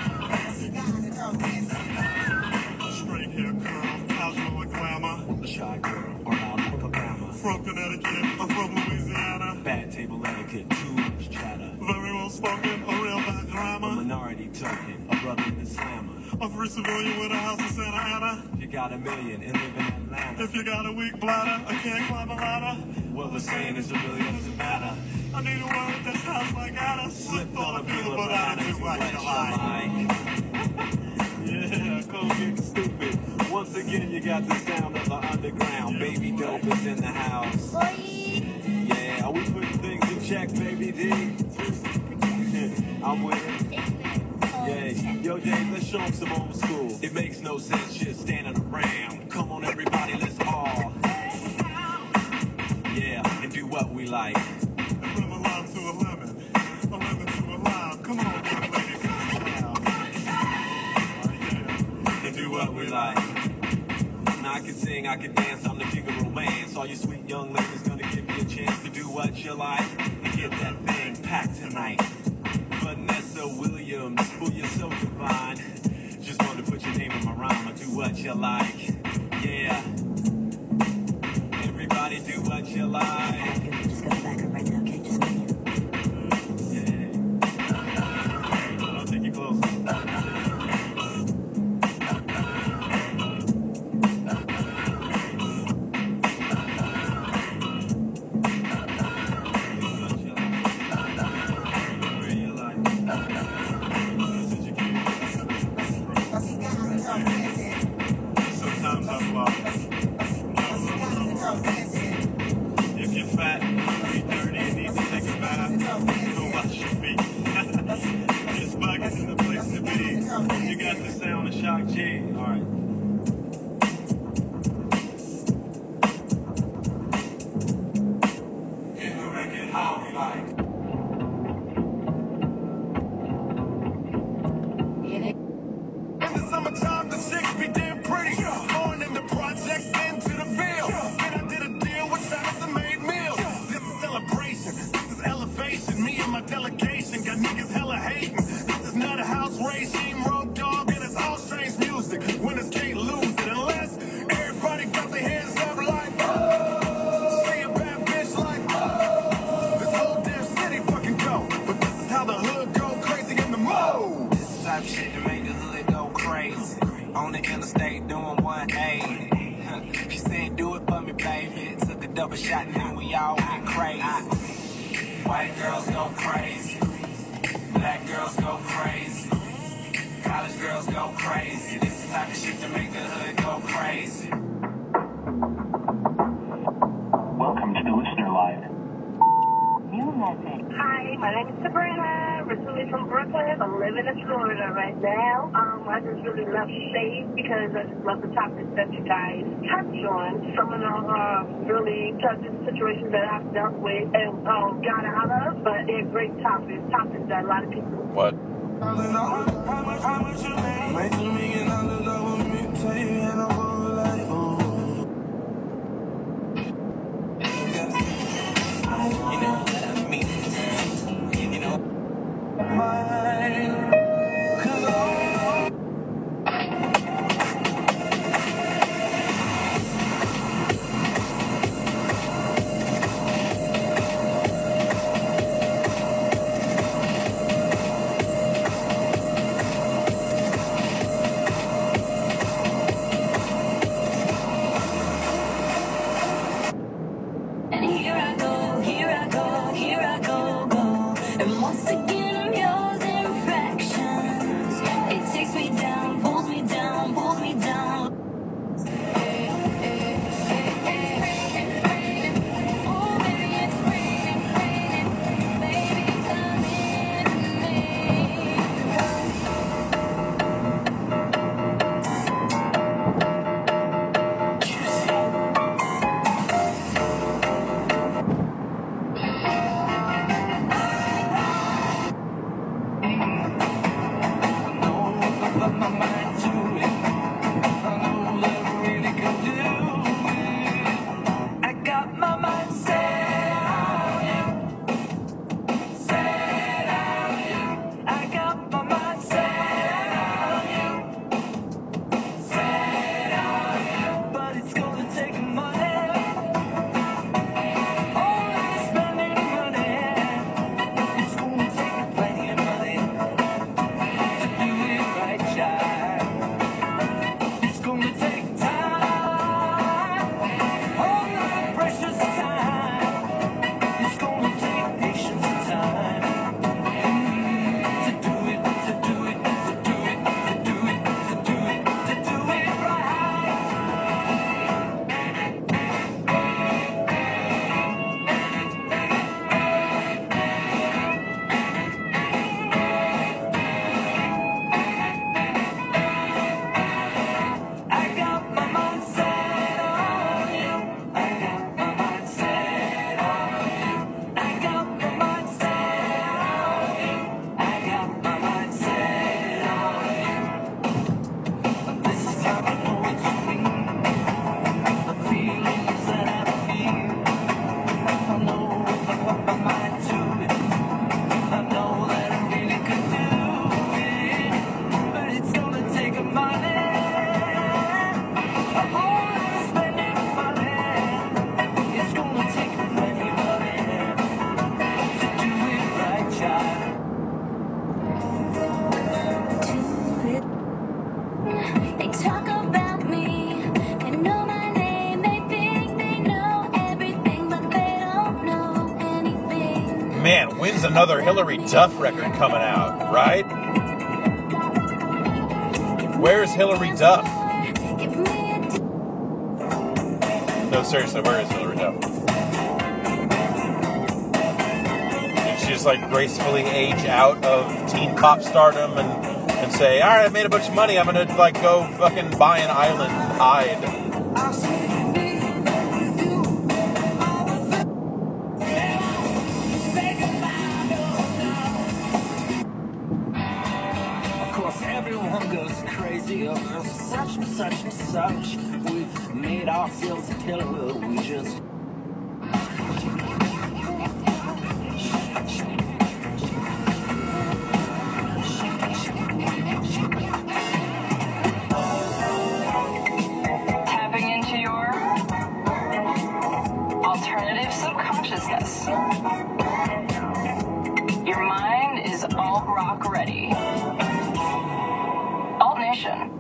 Straight hair curl, casual glamour. Shy girl, or Alabama. From Connecticut, or from Louisiana. Bad table etiquette, too much chatter. Very well spoken, a real bad grammar. A minority token, a brother in the slammer. A free civilian with a house in Santa Ana. You got $1 million and live in Atlanta. If you got a weak bladder, I can't climb a ladder. Well, the saying is $1 million doesn't matter. I need a word that sounds like Anna. Slipped on a peanut butter out of what you like. Yeah, cold getting stupid. Once again, you got the sound of the underground. Baby Dope is in the house. Yeah, are we putting things in check, Baby D? I'm with it. Yeah, yo, Dave, let's show them some old school. It makes no sense just standing around. Come on, everybody, let's all. Yeah, and do what we like. From a lime to a lemon to a lime. Come on, young lady, and do what we like. Now I can sing, I can dance, I'm the king of romance. All you sweet young ladies gonna give me a chance to do what you like and get that thing packed tonight. Vanessa Williams, oh, you're so divine. Just wanted to put your name in my rhyme. I do what you like. Yeah. Everybody do what you like. Just go back right now, okay? Just go. Yeah. I'll take you closer. If you're fat, be dirty, and need to take a bath, go wash your feet. This bucket's in the place to be. You got the sound of Shock G. All right. You make it how you like. In the summertime, the chicks be damn pretty. Born in the projects, into the Ville. Then I did a deal with Travis and made meals. This is celebration, this is elevation. Me and my delegation got niggas hella hating. This is not a house regime, road dog, and it's all strange music. Winners can't lose it unless everybody got their hands up like, oh. See a bad bitch like, oh. This whole damn city fucking go. But this is how the hood go crazy in the mode. This is type of shit to make the hood go crazy. On the interstate doing 180. She said, do it for me, baby. Took a double shot and then we all went crazy. White girls go crazy. Black girls go crazy. College girls go crazy. This is the type of shit to make the hood go crazy. Welcome to the Listener Live. New message. Hi, my name is Sabrina, originally from Brooklyn. I'm living in Florida right now. I just really love to say because I just love the topics that you guys touch on. Some of them really touching situations that I've dealt with and got out of, but they're great topics that a lot of people. What? You know what I mean? You know. Man, when's another Hillary Duff record coming out, right? Where's Hillary Duff? No, seriously, where is Hillary Duff? Did she just like gracefully age out of teen pop stardom and say, all right, I made a bunch of money, I'm gonna like go fucking buy an island hide? Such and such and such. We've made ourselves a killer. We just. Tapping into your alternative subconsciousness. Your mind is alt rock ready. Alt Nation.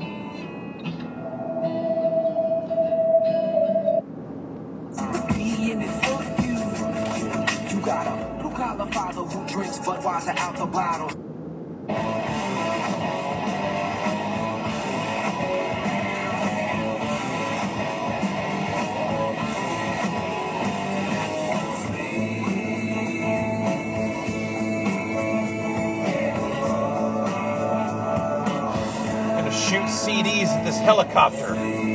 You got a blue-collar father who drinks Budweiser out the bottle. Gonna shoot CDs at this helicopter.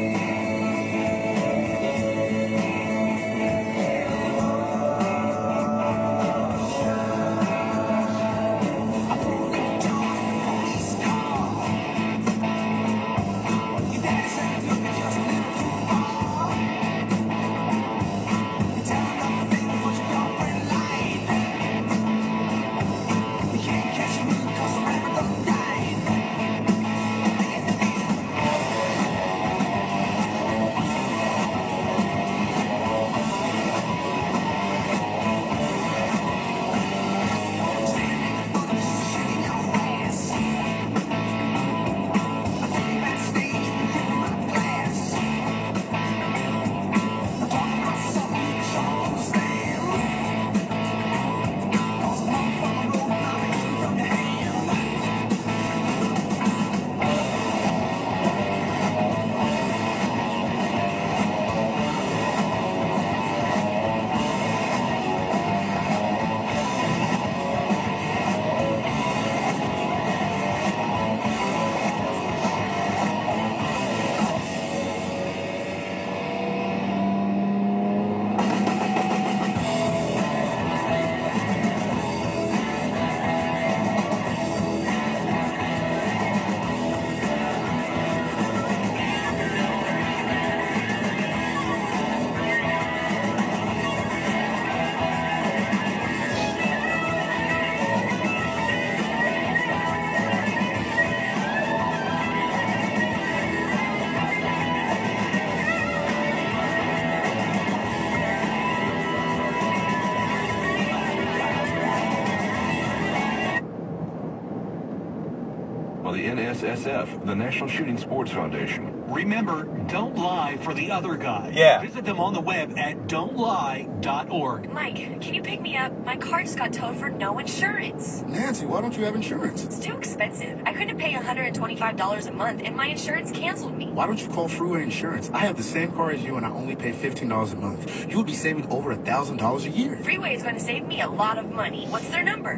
The NSSF, the National Shooting Sports Foundation. Remember, don't lie for the other guy. Yeah. Visit them on the web at don'tlie.org. Mike, can you pick me up? My car just got towed for no insurance. Nancy, why don't you have insurance? It's too expensive. I couldn't pay $125 a month, and my insurance canceled me. Why don't you call Freeway Insurance? I have the same car as you, and I only pay $15 a month. You would be saving over $1,000 a year. Freeway is going to save me a lot of money. What's their number?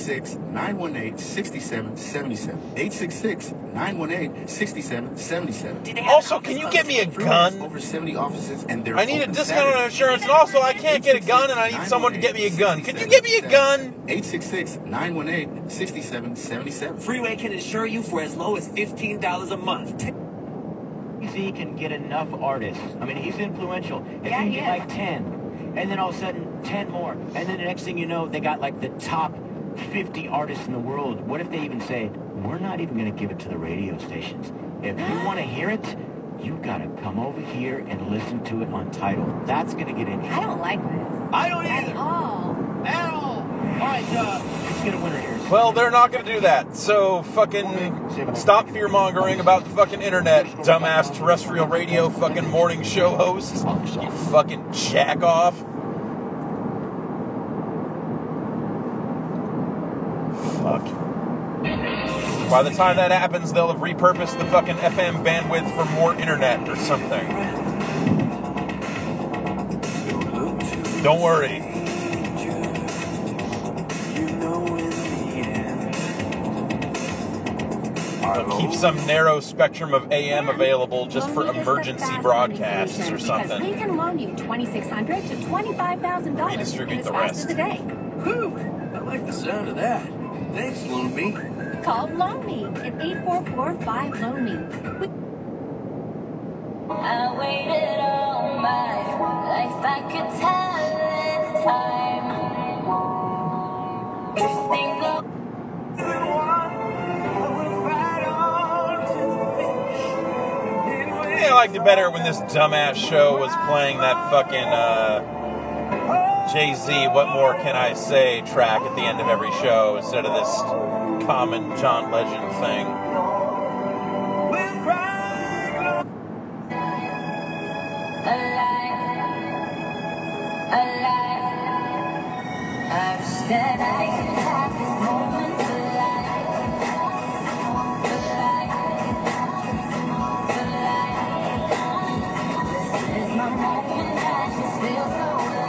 866-918-6777. 866-918-6777. Also, can you get me a gun? Over 70 offices, and I need a discount on insurance, and also I can't get a gun, and I need someone to get me a gun. Can you get me a gun? 866-918-6777. Freeway can insure you for as low as $15 a month. He can get enough artists. I mean, he's influential. If Yeah, you he get is. like 10, and then all of a sudden 10 more, and then the next thing you know, they got like the top 50 artists in the world. What if they even say, we're not even going to give it to the radio stations. If you want to hear it, you got to come over here and listen to it on Tidal. That's going to get interesting. I don't like this. I don't either. At all. At all. All right, let's get a winner here. Well, they're not going to do that. So fucking stop fear-mongering about the fucking internet, dumbass terrestrial radio fucking morning show hosts. You fucking jack off. Fuck. By the time that happens, they'll have repurposed the fucking FM bandwidth for more internet or something. Don't worry. They'll keep some narrow spectrum of AM available just for emergency broadcasts or something. We can loan you $2,600 to $25,000 Redistribute as the fast rest. as a day. Whew, I like the sound of that. Thanks, Loan Me. Call Loan Me at 844-5-LOAN-ME. I waited all my life, I could tell it's time. Drifting up. Yeah, I liked it better when this dumbass show was playing that fucking Jay-Z, What More Can I Say track at the end of every show instead of this common John Legend thing. I wish that I could have this moment for life. This is my moment, I just feel so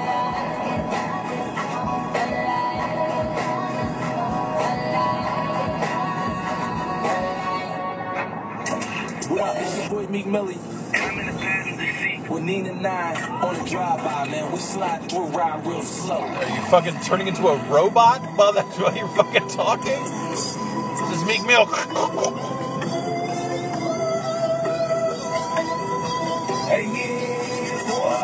What up, it's your boy Meek Millie. With Nina 9 on the drive-by, man. We slide through, ride real slow. Are you fucking turning into a robot while that's while you're fucking talking? This is Meek Mill. Hey, yeah, boy.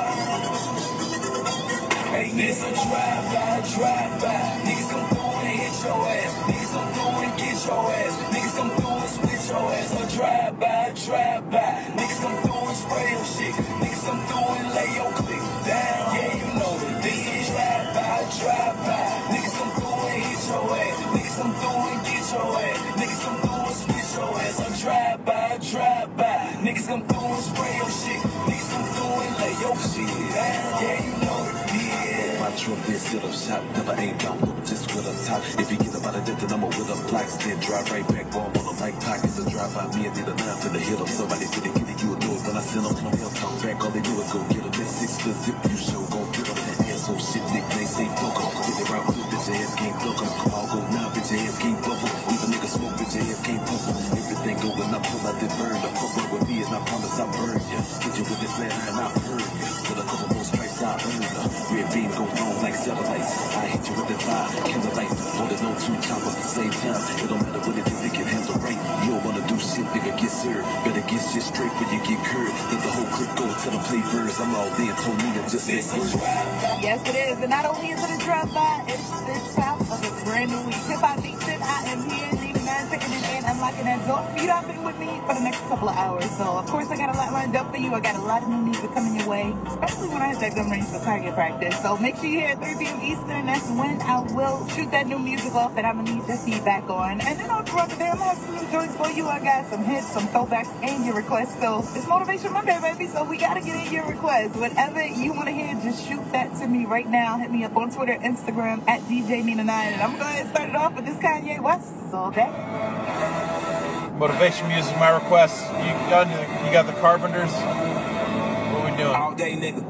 Hey, it's a drive-by. Niggas come through and hit your ass. Niggas come through and get your ass. Niggas come through and split your ass. A drive-by. Niggas come through and spray your shit. Niggas come through and lay your click down. Yeah, you know that this is drive-by. Niggas come through and hit your ass. Niggas come through and get your ass. Niggas come through and split your ass. A drive-by. Niggas come through and spray your shit. Niggas come through and lay your shit down. Yeah, you know that. Yeah. My truck been sit up shop, never ain't down, look just with a top. If you get about a death, then I'm with a blacks, then drive right back, bomb on them like pockets, and drive by me and need a 9 for the hit them. Somebody for the kitty, you will do it when I send them. No help, come back, all they do is go get them. That 6 to zip, you show, gon' get them. That asshole shit, nickname, say fuck em. Get it right with bitch, your ass can't fuck em. Come on, go now, bitch, your ass can't fuck em. Leave a nigga smoke, bitch, your ass can't fuck em. Everything go when I pull out the burn. The fuck up with me and I promise I burn ya. Hit you with this flat iron, I burn ya. With a couple more strikes, I earn ya. Red beam go long like satellites. I hit you with the fire, kill the light. Hold it on 2 times at the same time. It don't matter what it is, it can handle right. You don't wanna do shit, nigga, get served. Better get shit straight before you get curved. Let the whole clip go till them play birds. I'm all in, told me to just say Yes, it is. And not only is it a drive-by, it's the top of a brand new week. Hip Hop Nation, I am here, Nina 9, taking it in, unlocking that door for you to hop in with me for the next couple of hours. So, of course, I got a lot lined up for you. I got a lot of new music coming your way, especially when I hit that gun range for target practice. So, make sure you're here at 3 p.m. Eastern. That's when I will shoot that new music off that I'm going to need your feedback on. And then on the road today, I'm going to have some new joints for you. I got some hits, some throwbacks, and your requests. So, it's Motivation Monday, baby. So, we got to get in your requests. Whatever you want to hear, just shoot that to me right now. Hit me up on Twitter, Instagram, at DJ Nina 9. And I'm going to go ahead and start it off with this Kanye West. So, okay? Motivation music, my request. You got the Carpenters. What we doing? All day, nigga.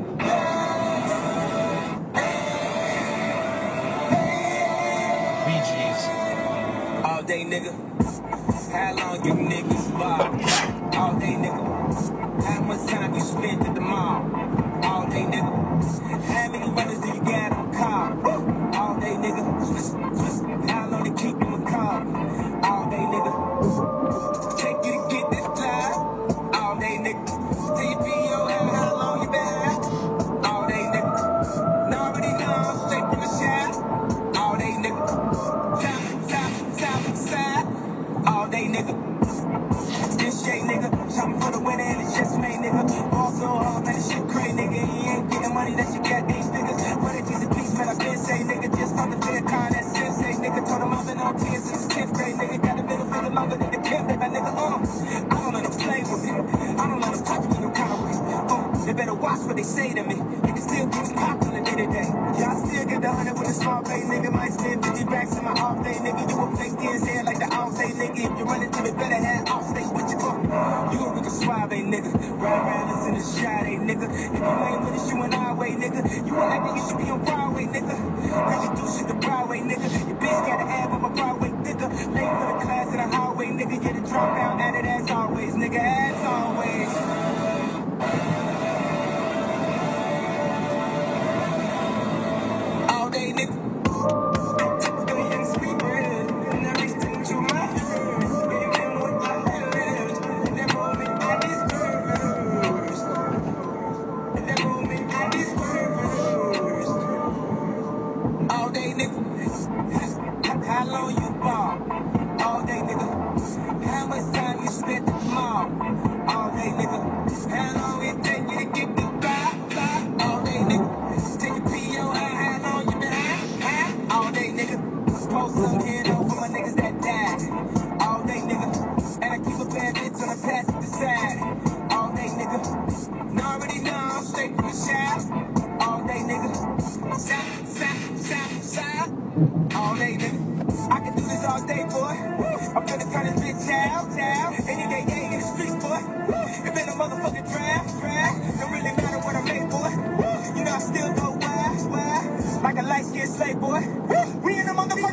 Bee Gees. All day, nigga. How long you niggas bar? All day, nigga. How much time you spent at the mall? All day, nigga. How many runners do you got on call? All day, nigga. How long they keep you in call? All day, nigga. Take you to get this fly. All day, nigga. Till you be your head, how long you been high? All day, nigga. Nobody knows, straight from the shop. All day, nigga. Top, side. All day, nigga. This shit, nigga. Shopping for the winner and it's just made, nigga. All so hard, man, this shit crazy, nigga. You ain't getting money that you got these niggas. But it is a piece, man, I've been say, nigga. Just on the fair car, that sensei, nigga. Told him I've been on tears since 10th grade, nigga. Got the middle finger longer than the pimp, nigga. I don't let them play with me. I don't let them touch me no kind of way. They better watch what they say to me. Niggas still get popular day to day. Y'all still get the 100 with a small play, nigga. Might spend 50 racks in my off day, nigga. You a fake kids head like the all say, nigga. If you run into me, better have off stay with you. You a Rico Suave, nigga. Ride around, listen to shot, nigga. If you ain't with us, you an our way, nigga. You a actor, you should be on Broadway, nigga. Cause you do shit the Broadway, nigga. Your bitch got an ab of a Broadway, nigga. Late for the class in the hallway, nigga. Get a dropout at it as always, nigga. As always. All day, nigga. All day, nigga. How long you ball? All day, nigga. How much time you spent at the mall? All day, nigga. How long it take you to get the vibe? All day, nigga. Take a PO, how long you been high? All day, nigga. Post some here though for my niggas that died. All day, nigga. And I keep a bad bitch on the passenger side. All day, nigga. And already know I'm straight from the shop. All day, nigga. Side. All day, nigga. I can do this all day, boy. I'm gonna turn this bitch out. Any day, yeah, in the streets, boy. If in a motherfucking draft, don't really matter what I make, boy. You know I still go wild, like a light-skinned slave, boy. We in the motherfucking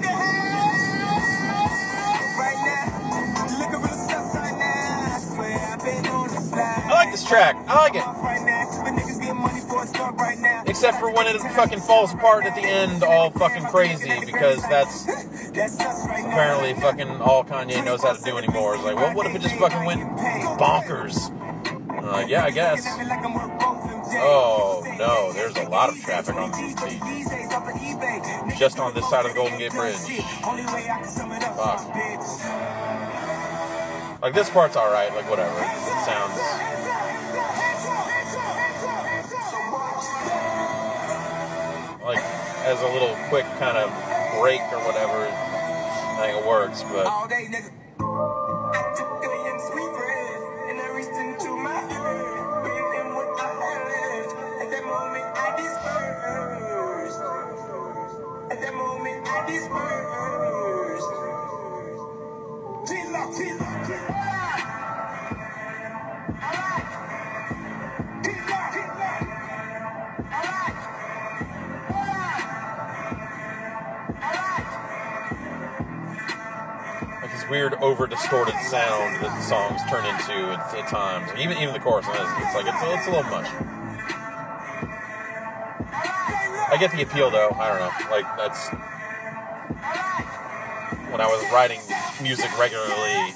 house right now. Looking real stuff right now. I swear I've been on the slide. I like this track. I like it. Right now, but niggas getting money for a start right now. Except for when it fucking falls apart at the end all fucking crazy, because that's apparently fucking all Kanye knows how to do anymore. It's like, well, what if it just fucking went bonkers? Yeah, I guess. Oh, no, there's a lot of traffic on BT. Just on this side of the Golden Gate Bridge. Fuck. Like, this part's alright, like, whatever. It sounds... like, as a little quick kind of break or whatever, I think it works, but... All day, nigga. I took a young sweet bread, and I reached into my earth, gave him what I had left. At that moment, I dispersed. At that moment, I dispersed. G-Lock. Weird over distorted sound that the songs turn into at times. Even the chorus, it's like it's a little much. I get the appeal though. I don't know. Like that's when I was writing music regularly.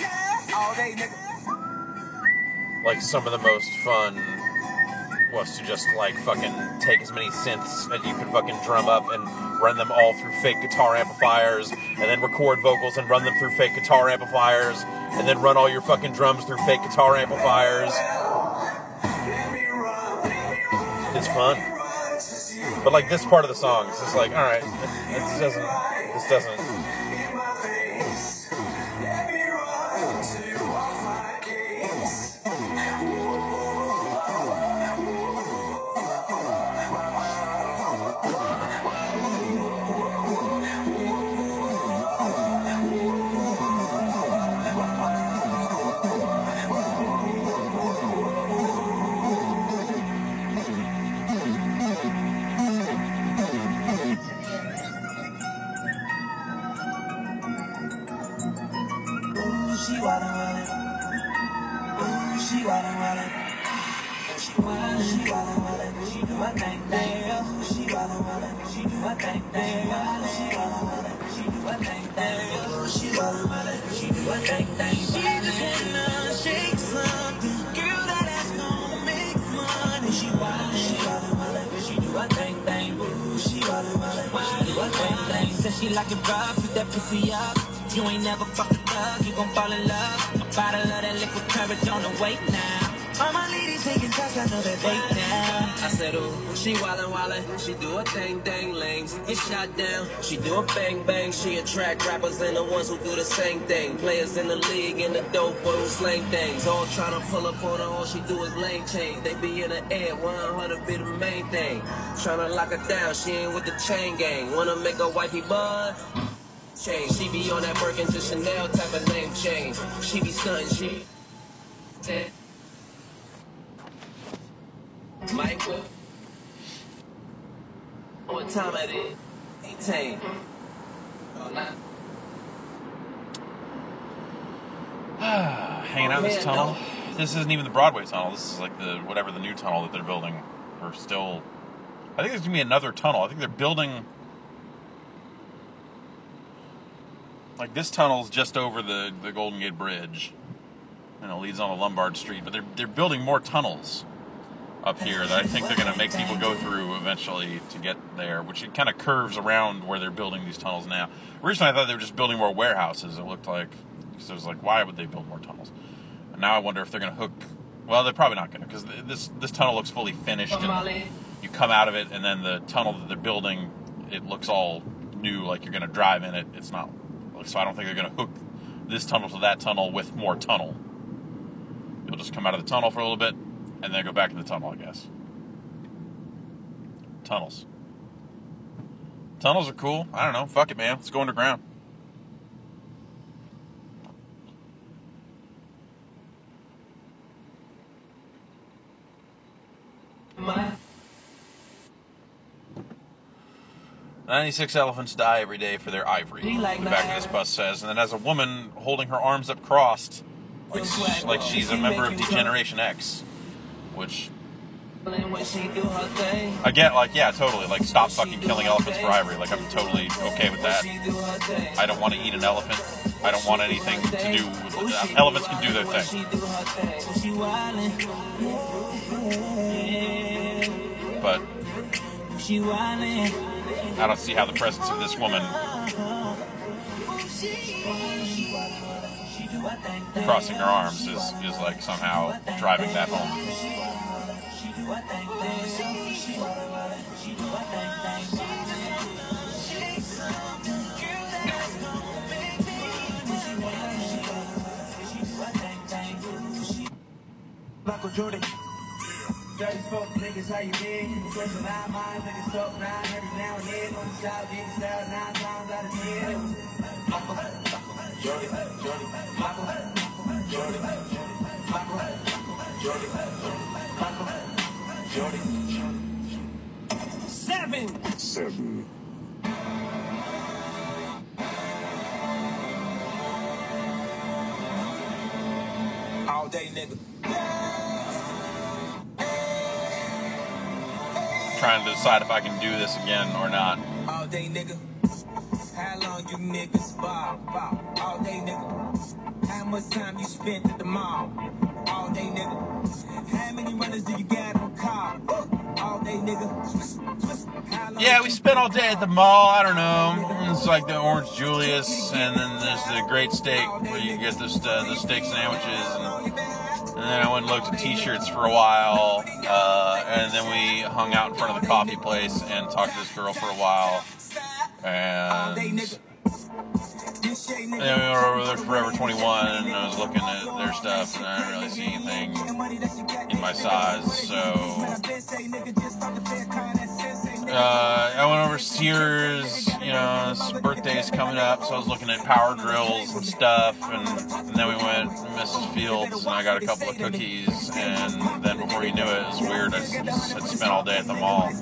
Like some of the most fun was to just like fucking take as many synths that you could fucking drum up and run them all through fake guitar amplifiers, and then record vocals and run them through fake guitar amplifiers, and then run all your fucking drums through fake guitar amplifiers. It's fun. But like this part of the song, it's just like, alright, this doesn't She like it rough, put that pussy up. You ain't never fucked a thug, you gon' fall in love. A bottle of that liquid courage on the way now. All my ladies taking shots, I know that they down. I said, ooh, she wildin', she do a thing, lames get shot down. She do a bang, bang, she attract rappers and the ones who do the same thing. Players in the league and the dope boys who slang things. All tryna pull up on her, all she do is lane change. They be in the air, want her to be the main thing. Tryna lock her down, she ain't with the chain gang. Wanna make her wifey bud? Change. She be on that Birkin to Chanel type of name change. She be stunting, she... Mike, what time it is? 18. Hanging out in this tunnel. This isn't even the Broadway tunnel. This is like whatever the new tunnel that they're building. Or still, I think there's gonna be another tunnel. I think they're building. Like this tunnel's just over the Golden Gate Bridge, and it leads on to Lombard Street. But they're building more tunnels up here that I think they're going to make people go through eventually to get there, which it kind of curves around where they're building these tunnels now. Originally, I thought they were just building more warehouses. It looked like, because I was like, why would they build more tunnels? And now I wonder if they're going to hook. Well, they're probably not going to, because this tunnel looks fully finished. And you come out of it, and then the tunnel that they're building, it looks all new, like you're going to drive in it. It's not. So I don't think they're going to hook this tunnel to that tunnel with more tunnel. You'll just come out of the tunnel for a little bit, and then go back in the tunnel, I guess. Tunnels. Tunnels are cool. I don't know. Fuck it, man. Let's go underground. My 96 elephants die every day for their ivory, the back of this bus says. And then has a woman holding her arms up crossed, like she's a member of Degeneration X. Which, I get, like, yeah, totally. Like, stop fucking killing elephants for ivory. Like, I'm totally okay with that. I don't want to eat an elephant. I don't want anything to do with... Elephants can do their thing. But I don't see how the presence of this woman crossing her arms is like somehow driving that home. Michael Jordan. Dirty folk niggas, how you been? Question 9 minds, niggas talk 9 every now and then. On the side, getting style 9 times out of 10. Michael Jordan, Michael Jordan, Michael Jordan, 7. All day, nigga. Trying to decide if I can do this again or not. All day, nigga. How long you niggas ball? All day, nigga. How much time you spent at the mall? All day, nigga. How many runners do you got on call? All day, nigga. Yeah, we spent all day at the mall. I don't know. It's like the Orange Julius, and then there's the Great Steak where you get the steak sandwiches. And then I went and looked at t-shirts for a while, and then we hung out in front of the coffee place and talked to this girl for a while. And then we went over there to Forever 21, and I was looking at their stuff, and I didn't really see anything in my size, so... I went over to Sears, you know, his birthday's coming up, so I was looking at Power Grills and stuff, and then we went to Mrs. Fields, and I got a couple of cookies, and then before you knew it, it was weird, I just had spent all day at the mall.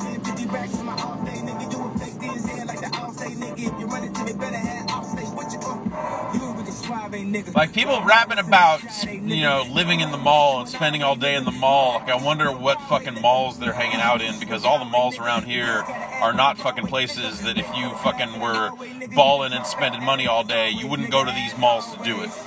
Like, people rapping about, you know, living in the mall and spending all day in the mall. Like, I wonder what fucking malls they're hanging out in, because all the malls around here are not fucking places that if you fucking were balling and spending money all day, you wouldn't go to these malls to do it.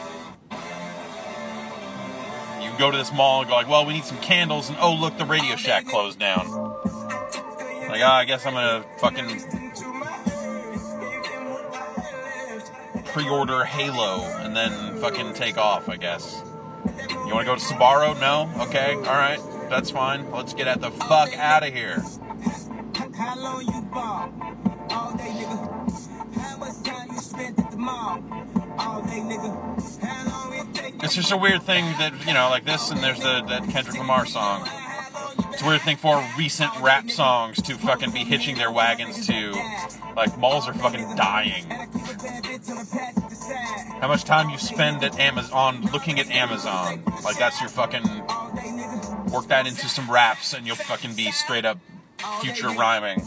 You go to this mall and go like, well, we need some candles, and oh, look, the Radio Shack closed down. Like, I guess I'm gonna fucking pre-order Halo and then fucking take off, I guess. You want to go to Sbarro? No? Okay, all right. That's fine. Let's get the fuck out of here. How long you ball? All day, nigga. How much time you spent at the mall? All day, nigga. How long it take? It's just a weird thing that, you know, like this, and there's that Kendrick Lamar song. It's a weird thing for recent rap songs to fucking be hitching their wagons to. Like, malls are fucking dying. How much time you spend at Amazon looking at Amazon. Like, that's your fucking... Work that into some raps and you'll fucking be straight up future rhyming.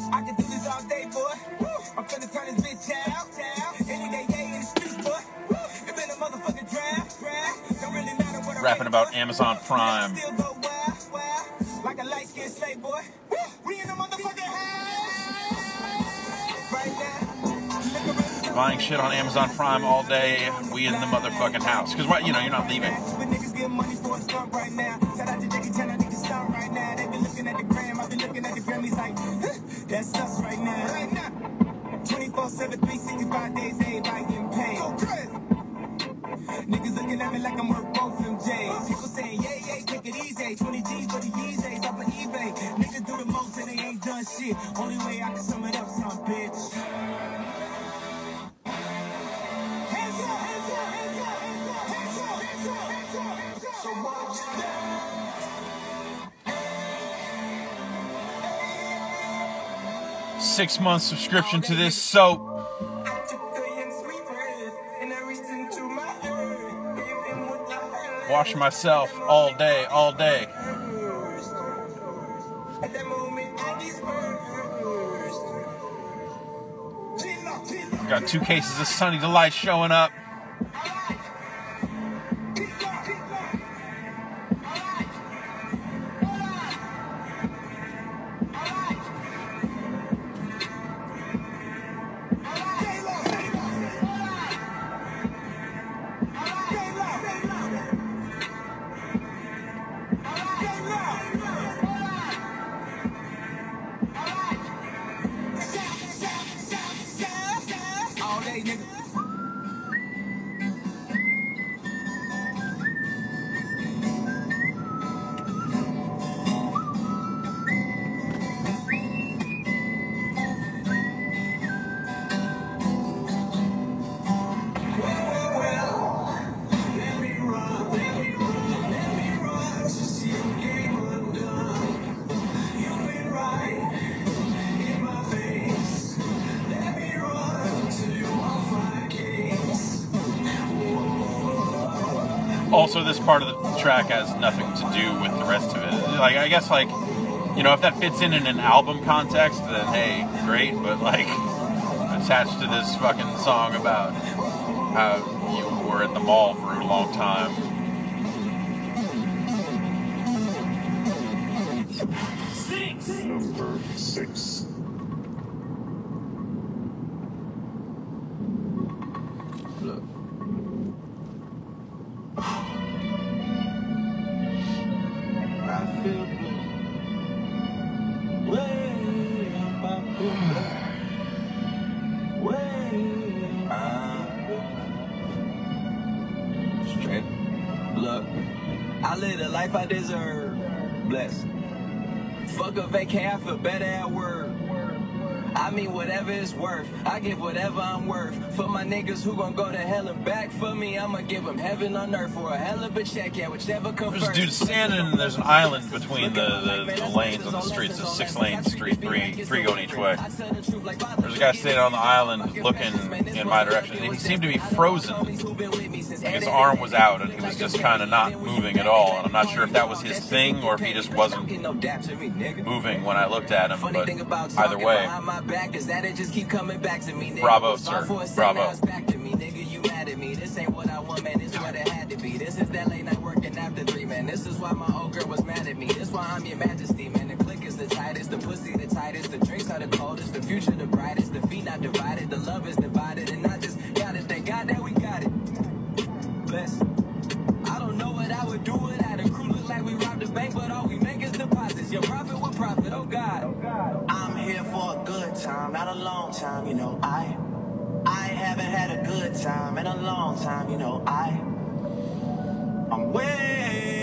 Rapping about Amazon Prime. Buying shit on Amazon Prime all day, we in the motherfucking house. Because, what, you know, you're not leaving. That's us right now. 24/7, 365 days, everybody getting paid. Go crazy. Niggas looking at me like I'm worth both them J's. People saying, yeah, yeah, take it easy. 20 G's for the Yeezys off of eBay. Niggas do the most and they ain't done shit. Only way I can sum it up, son, bitch. Hands up, hands up, hands up, hands up, hands up, hands up, hands up. So watch that. 6-month subscription to this soap. Wash myself all day, all day. Got 2 cases of Sunny Delight showing up. Also, this part of the track has nothing to do with the rest of it. Like, I guess, like, you know, if that fits in an album context, then hey, great. But, like, attached to this fucking song about how you were at the mall for a long time. Number 6. Look. I feel blue. Way about straight. Look, I live the life I deserve. Blessed. Fuck a vacay, I feel better at work. I mean, whatever it's worth, I give whatever I'm worth. For my niggas who gon' go to hell and back for me, I'ma give them heaven on earth for a hell of a check, yeah, whichever comes There's a first. dude standing, and there's an island between the lanes on the streets. There's 6 lanes, street, three going each way. There's a guy standing on the island looking in my direction, and he seemed to be frozen. Like his arm was out, and he was just kind of not moving at all. And I'm not sure if that was his thing, or if he just wasn't moving when I looked at him, but either way. Bravo, sir. Bravo. This ain't what I want, man. This what it had to be. This is that late night working after 3, man. This is why my old girl was mad at me. This why I'm your majesty, man. The click is the tightest, the pussy the tightest, the drinks are the coldest, the future the brightest, the feet not divided, the love is divided, and I just gotta thank God that we got it. Bless. I don't know what I would do without a crew. Look like we robbed a bank, but all we make is deposits. Your profit with profit, oh God. I'm here for a good time, not a long time, you know. I haven't had a good time in a long time, you know. I'm way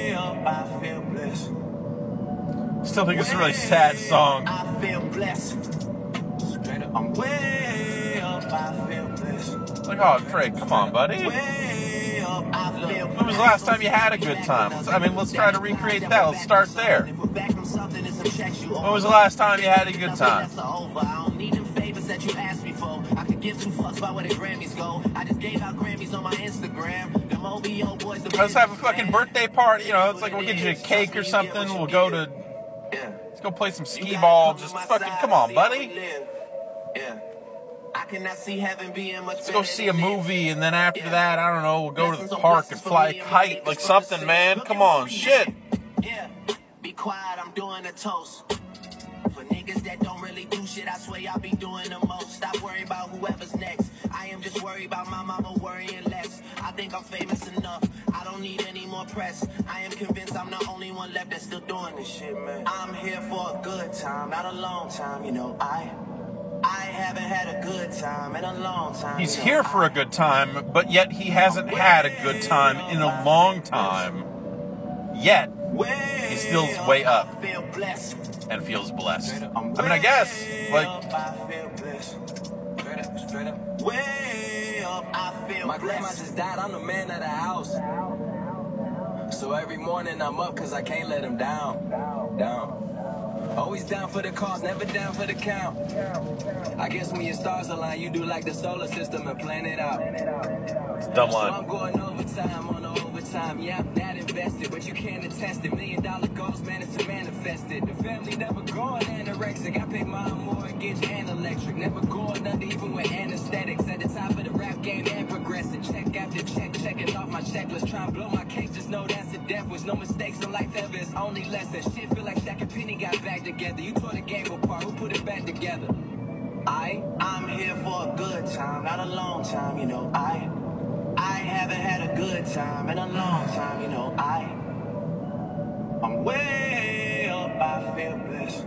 I feel blessed. Still think it's a really sad song. I feel blessed. Straight up, I'm way up, I feel blessed. Like, oh, Drake, come on, buddy. Way up, I feel blessed. When was the last time you had a good time? Let's try to recreate that. Let's start there. When was the last time you had a good time? I don't need them favors that you asked me for. I could give two fucks about where the Grammys go. I just gave out Grammys on my Instagram. Them OBO boys. Let's have a fucking birthday party. You know, it's like we'll get you a cake or something. We'll go to. Let's go play some skee ball. Just fucking come on, buddy. Yeah. I cannot see heaven being much. Let's go see a movie, and then after that, I don't know, we'll go to the park and fly a kite, like something, man. Come on, shit. Yeah. Be quiet, I'm doing a toast. For niggas that don't really do shit, I swear y'all be doing the most. Stop worrying about whoever's next. I am just worried about my mama worrying less. I think I'm famous enough. I don't need any more press. I am convinced I'm the only one left that's still doing this shit, man. I'm here for a good time, not a long time, you know. I haven't had a good time in a long time. He's here for a good time, but yet he hasn't had a good time in a long time. Yet, he still is way up and feels blessed. I mean, I guess, like... Way up, I feel my grandma just died, I'm the man of the house. So every morning I'm up cause I can't let him down. Always down for the cause, never down for the count. I guess when your stars align, you do like the solar system and plan it out. It's a dumb line. So I'm going overtime on the overtime. Yeah, I'm that invested, but you can't attest it. $1 million goals, man, it's to manifest it. The family never going anorexic. I pay my mortgage and electric. Never going under even with anesthetics. At the top of the rap game and progressing. Check after check, checking off my checklist. Try and blow my cake, just know that's a death wish. No mistakes in life ever, it's only lessons. Shit feel like Shaq and Penny got back together. You tore the game apart, who put it back together? I'm here for a good time, not a long time, you know. I haven't had a good time in a long time, you know. I'm way up, I feel blessed.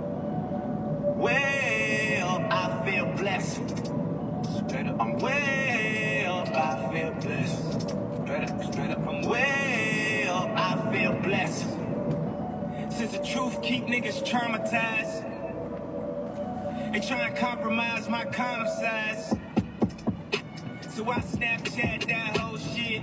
Way up, I feel blessed. Straight up, I'm way up, I feel blessed. Straight up, I'm way up, I feel blessed. Since the truth keep niggas traumatized, they try to compromise my condom size. So I Snapchat that whole shit.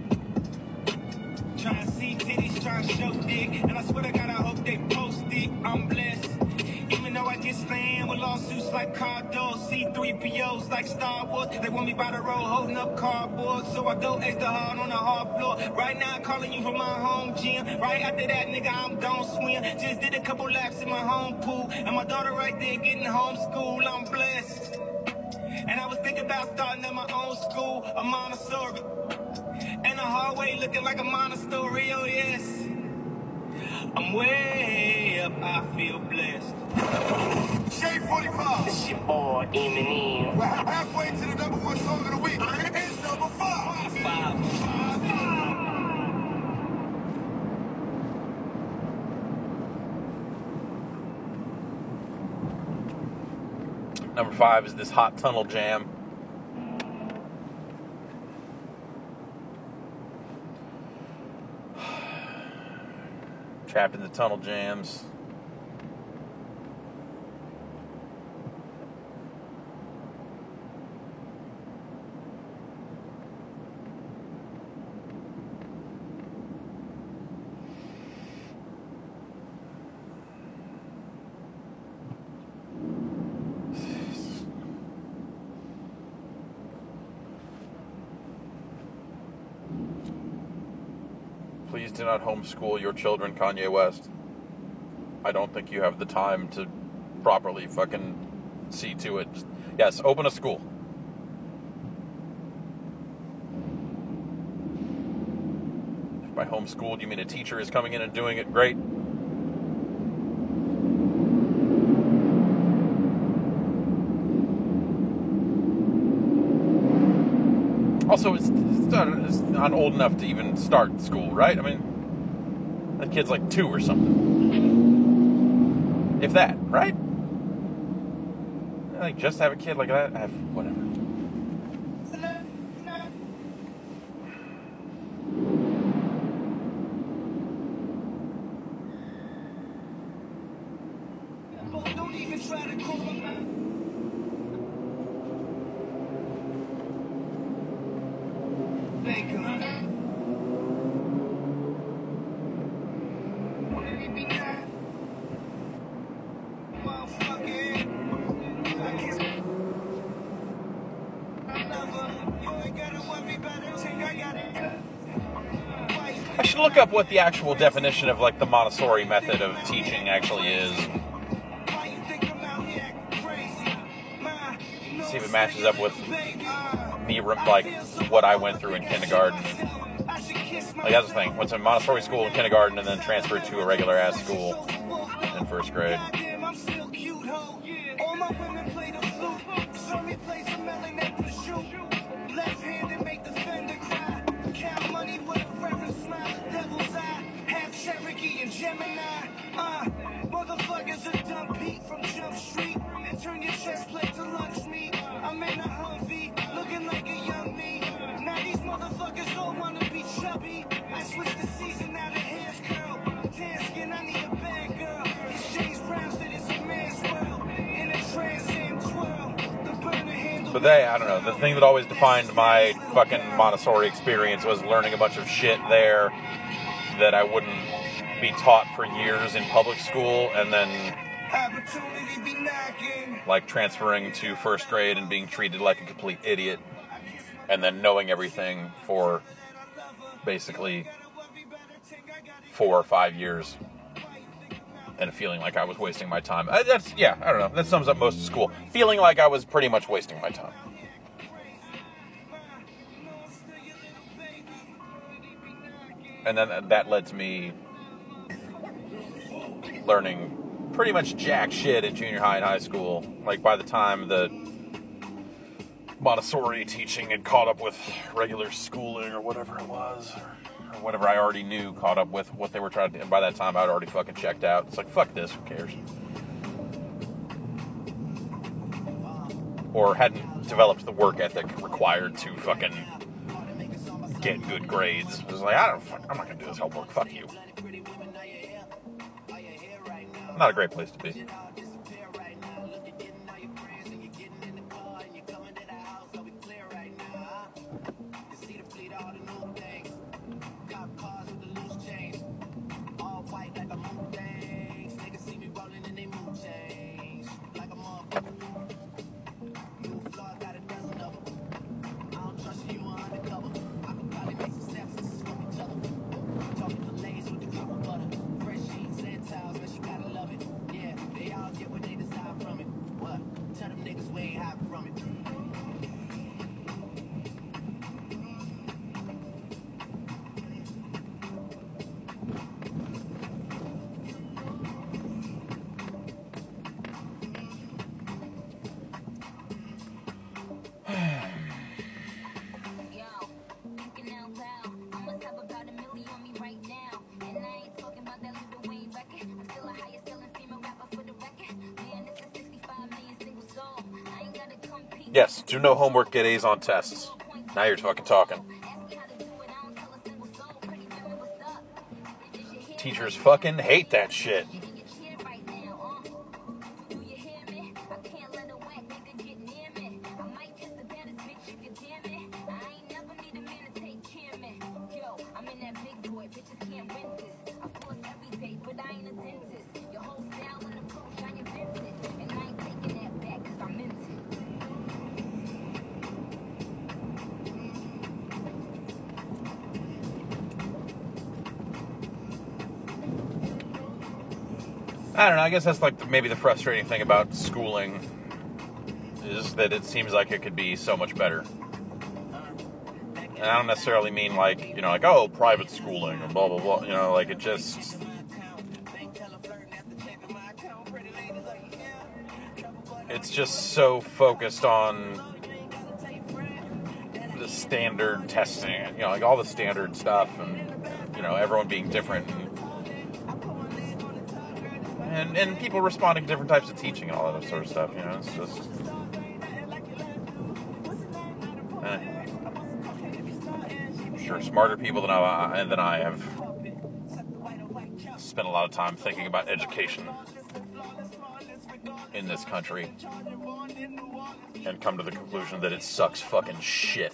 Trying to see titties, trying to show dick. And I swear to God, I hope they post it. I'm blessed. Even though I get slammed with lawsuits like Cardo, C3POs like Star Wars. They want me by the road holding up cardboard. So I go extra hard on the hard floor. Right now I'm calling you from my home gym. Right after that, nigga, I'm gon' swim. Just did a couple laps in my home pool. And my daughter right there getting homeschooled. I'm blessed. And I was thinking about starting at my own school, a Montessori. And the hallway looking like a monastery, oh yes. I'm way up, I feel blessed. Shade 45. It's your boy, Eminem. We're halfway to the #1 song of the week. It's number 5. Number 5 is this Hot Tunnel Jam. Trapped in the tunnel jams. Please do not homeschool your children, Kanye West. I don't think you have the time to properly fucking see to it. Yes, open a school. If by homeschooled you mean a teacher is coming in and doing it, great. Also, it's not old enough to even start school, right? I mean, that kid's like 2 or something. If that, right? I think just have a kid like that, whatever. should look up what the actual definition of like the Montessori method of teaching actually is. See if it matches up with me, like what I went through in kindergarten. Like that's the thing. Went to Montessori school in kindergarten and then transferred to a regular ass school in first grade. Motherfuckers a dumb beat from Jump Street and turn your chest plate to lunch meat. I'm in a Humvee, looking like a young me. Now these motherfuckers all wanna be chubby. I switched the season out of hair's curl. Tan skin, I need a bad girl. It's James Brown said it's a man's world. In a Trans Am twirl, the burner handle. But I don't know, the thing that always defined my fucking Montessori experience was learning a bunch of shit there that I wouldn't be taught for years in public school, and then like transferring to first grade and being treated like a complete idiot, and then knowing everything for basically 4 or 5 years and feeling like I was wasting my time. I don't know, that sums up most of school. Feeling like I was pretty much wasting my time. And then that led to me learning pretty much jack shit in junior high and high school. Like by the time the Montessori teaching had caught up with regular schooling or whatever it was, or whatever I already knew caught up with what they were trying to do. And by that time I'd already fucking checked out. It's like, fuck this, who cares? Or hadn't developed the work ethic required to fucking get good grades. It was like, I'm not gonna do this homework, fuck you. Not a great place to be. Yes, do no homework, get A's on tests. Now you're fucking talking. Teachers fucking hate that shit. I don't know, I guess that's like maybe the frustrating thing about schooling is that it seems like it could be so much better. And I don't necessarily mean like, you know, like, oh, private schooling or blah, blah, blah. You know, like it just... It's just so focused on the standard testing, you know, like all the standard stuff and you know, everyone being different and people responding to different types of teaching and all that sort of stuff, you know, it's just... I'm sure smarter people than I have spent a lot of time thinking about education in this country and come to the conclusion that it sucks fucking shit.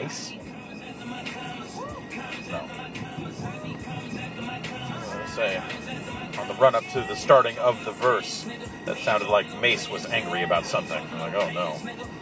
Mace? No. Say, on the run-up to the starting of the verse, that sounded like Mace was angry about something. I'm like, oh no.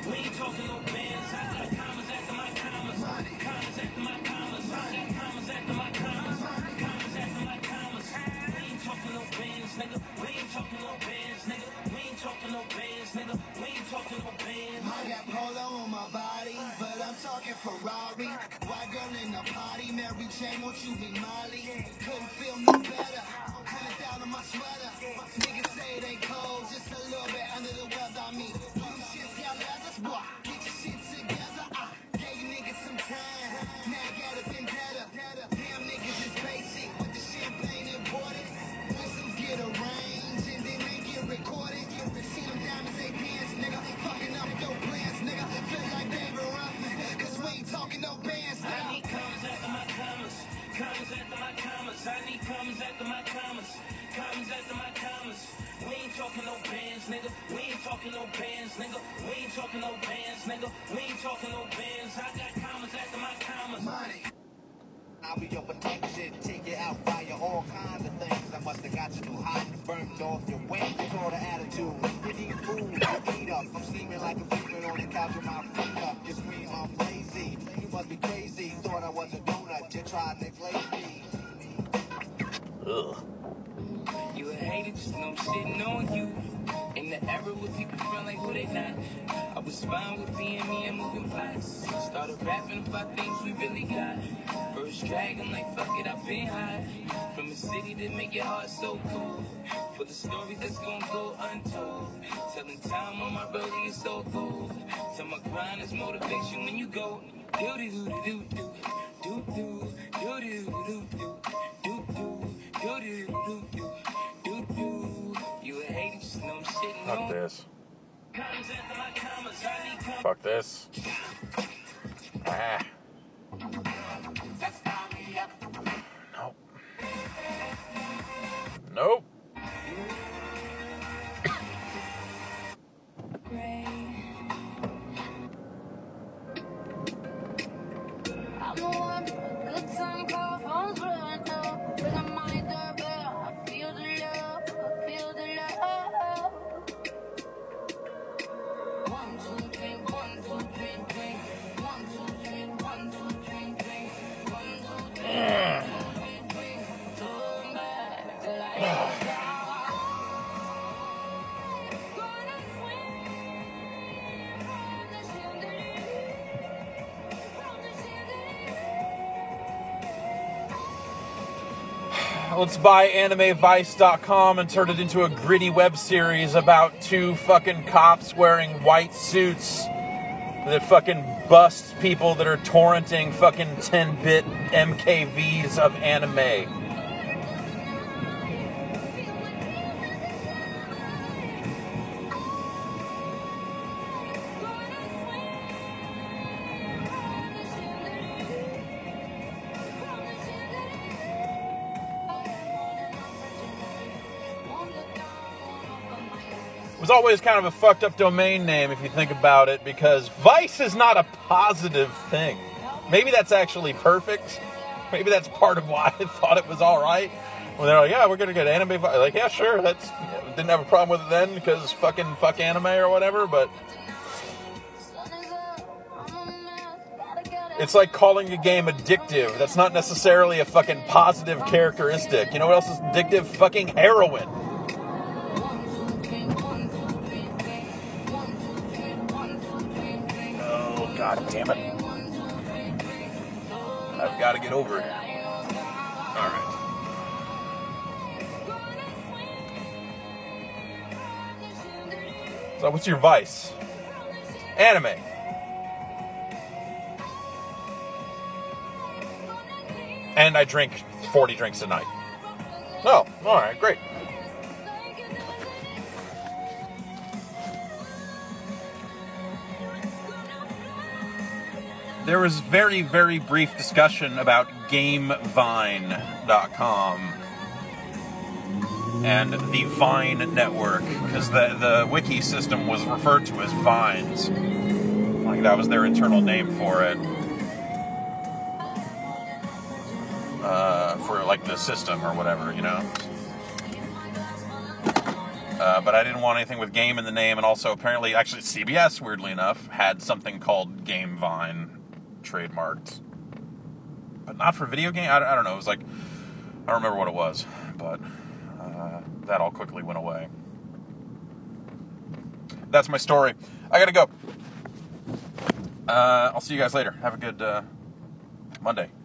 I got polo on my body, but I'm talking Ferrari. White girl in the party, Mary Jane, won't you be Molly? Couldn't feel no better. 100,000 my sweater. Niggas say they cold, just a little bit under the weather. I mean, blue shit's got leathers, boy. Get your shit together. Gave you niggas some time. Now I got a vendetta. Damn niggas is basic, but the champagne imported. Whistles get arranged and then they get recorded. See them diamonds, they dance, nigga. Fucking up your plans, nigga. Feel like David Ruffin, cause we ain't talking no bands, nigga. I need commas after my commas. Commas after my commas. I need commas after my commas. Commas after my commas. We ain't talking no bands, nigga. We ain't talking no bands, nigga. We ain't talking no bands, nigga. We ain't talking no bands. I got commas after my commas. Money. I'll be your protection, take you out, buy you all kinds of things. I must have got you too hot and burnt off your wings. You call the attitude, you need food, you eat up. I'm steaming like a freeman on the couch with my feet up. You scream, I'm lazy, you must be crazy. Thought I was a donut, you tried to glaze me. Ugh. You a hater, just know I'm shitting on you. In the era where people feel like who they not. I was fine with being me and moving plots. Started rapping about things we really got. First drag, I'm like, fuck it, I've been high. From a city that make your heart so cold. For the story that's gonna go untold. Telling time on my brother is so cold. Tell my grind is motivation when you go. Do do do do do do do do do do do do do do do do. You a hater, just know I'm shitting Fuck on. this. Fuck this. Ah. Nope. Nope. I'm the one for a good time, call phones blowing up. Ringing my doorbell, I feel the love, I feel the love. 1, 2, 3, 1, 2, 3, 3. 1, 2, 3, 1, 2, 3, 3. 1, 2, 3, 1, 2, 3, 3. Turn back till I hit down. Gonna swing from the chandelier, from the chandelier. Let's buy AnimeVice.com and turn it into a gritty web series about two fucking cops wearing white suits that fucking bust people that are torrenting fucking 10-bit MKVs of anime. It was always kind of a fucked up domain name if you think about it, because Vice is not a positive thing. Maybe that's actually perfect. Maybe that's part of why I thought it was alright. When they're like, yeah, we're gonna get anime Vice. Like, yeah, sure, that's, didn't have a problem with it then because fuck anime or whatever, but it's like calling a game addictive. That's not necessarily a fucking positive characteristic. You know what else is addictive? Fucking heroin. Oh, god damn it. I've got to get over it. Alright. So what's your vice? Anime. And I drink 40 drinks a night. Oh, alright, great. There was very, very brief discussion about GameVine.com and the Vine network, because the wiki system was referred to as Vines. Like, that was their internal name for it. like the system or whatever, you know. But I didn't want anything with game in the name, and also apparently, actually CBS, weirdly enough, had something called Game Vine trademarked. But not for video game? I don't know, it was like, I don't remember what it was, but that all quickly went away. That's my story. I gotta go. I'll see you guys later. Have a good Monday.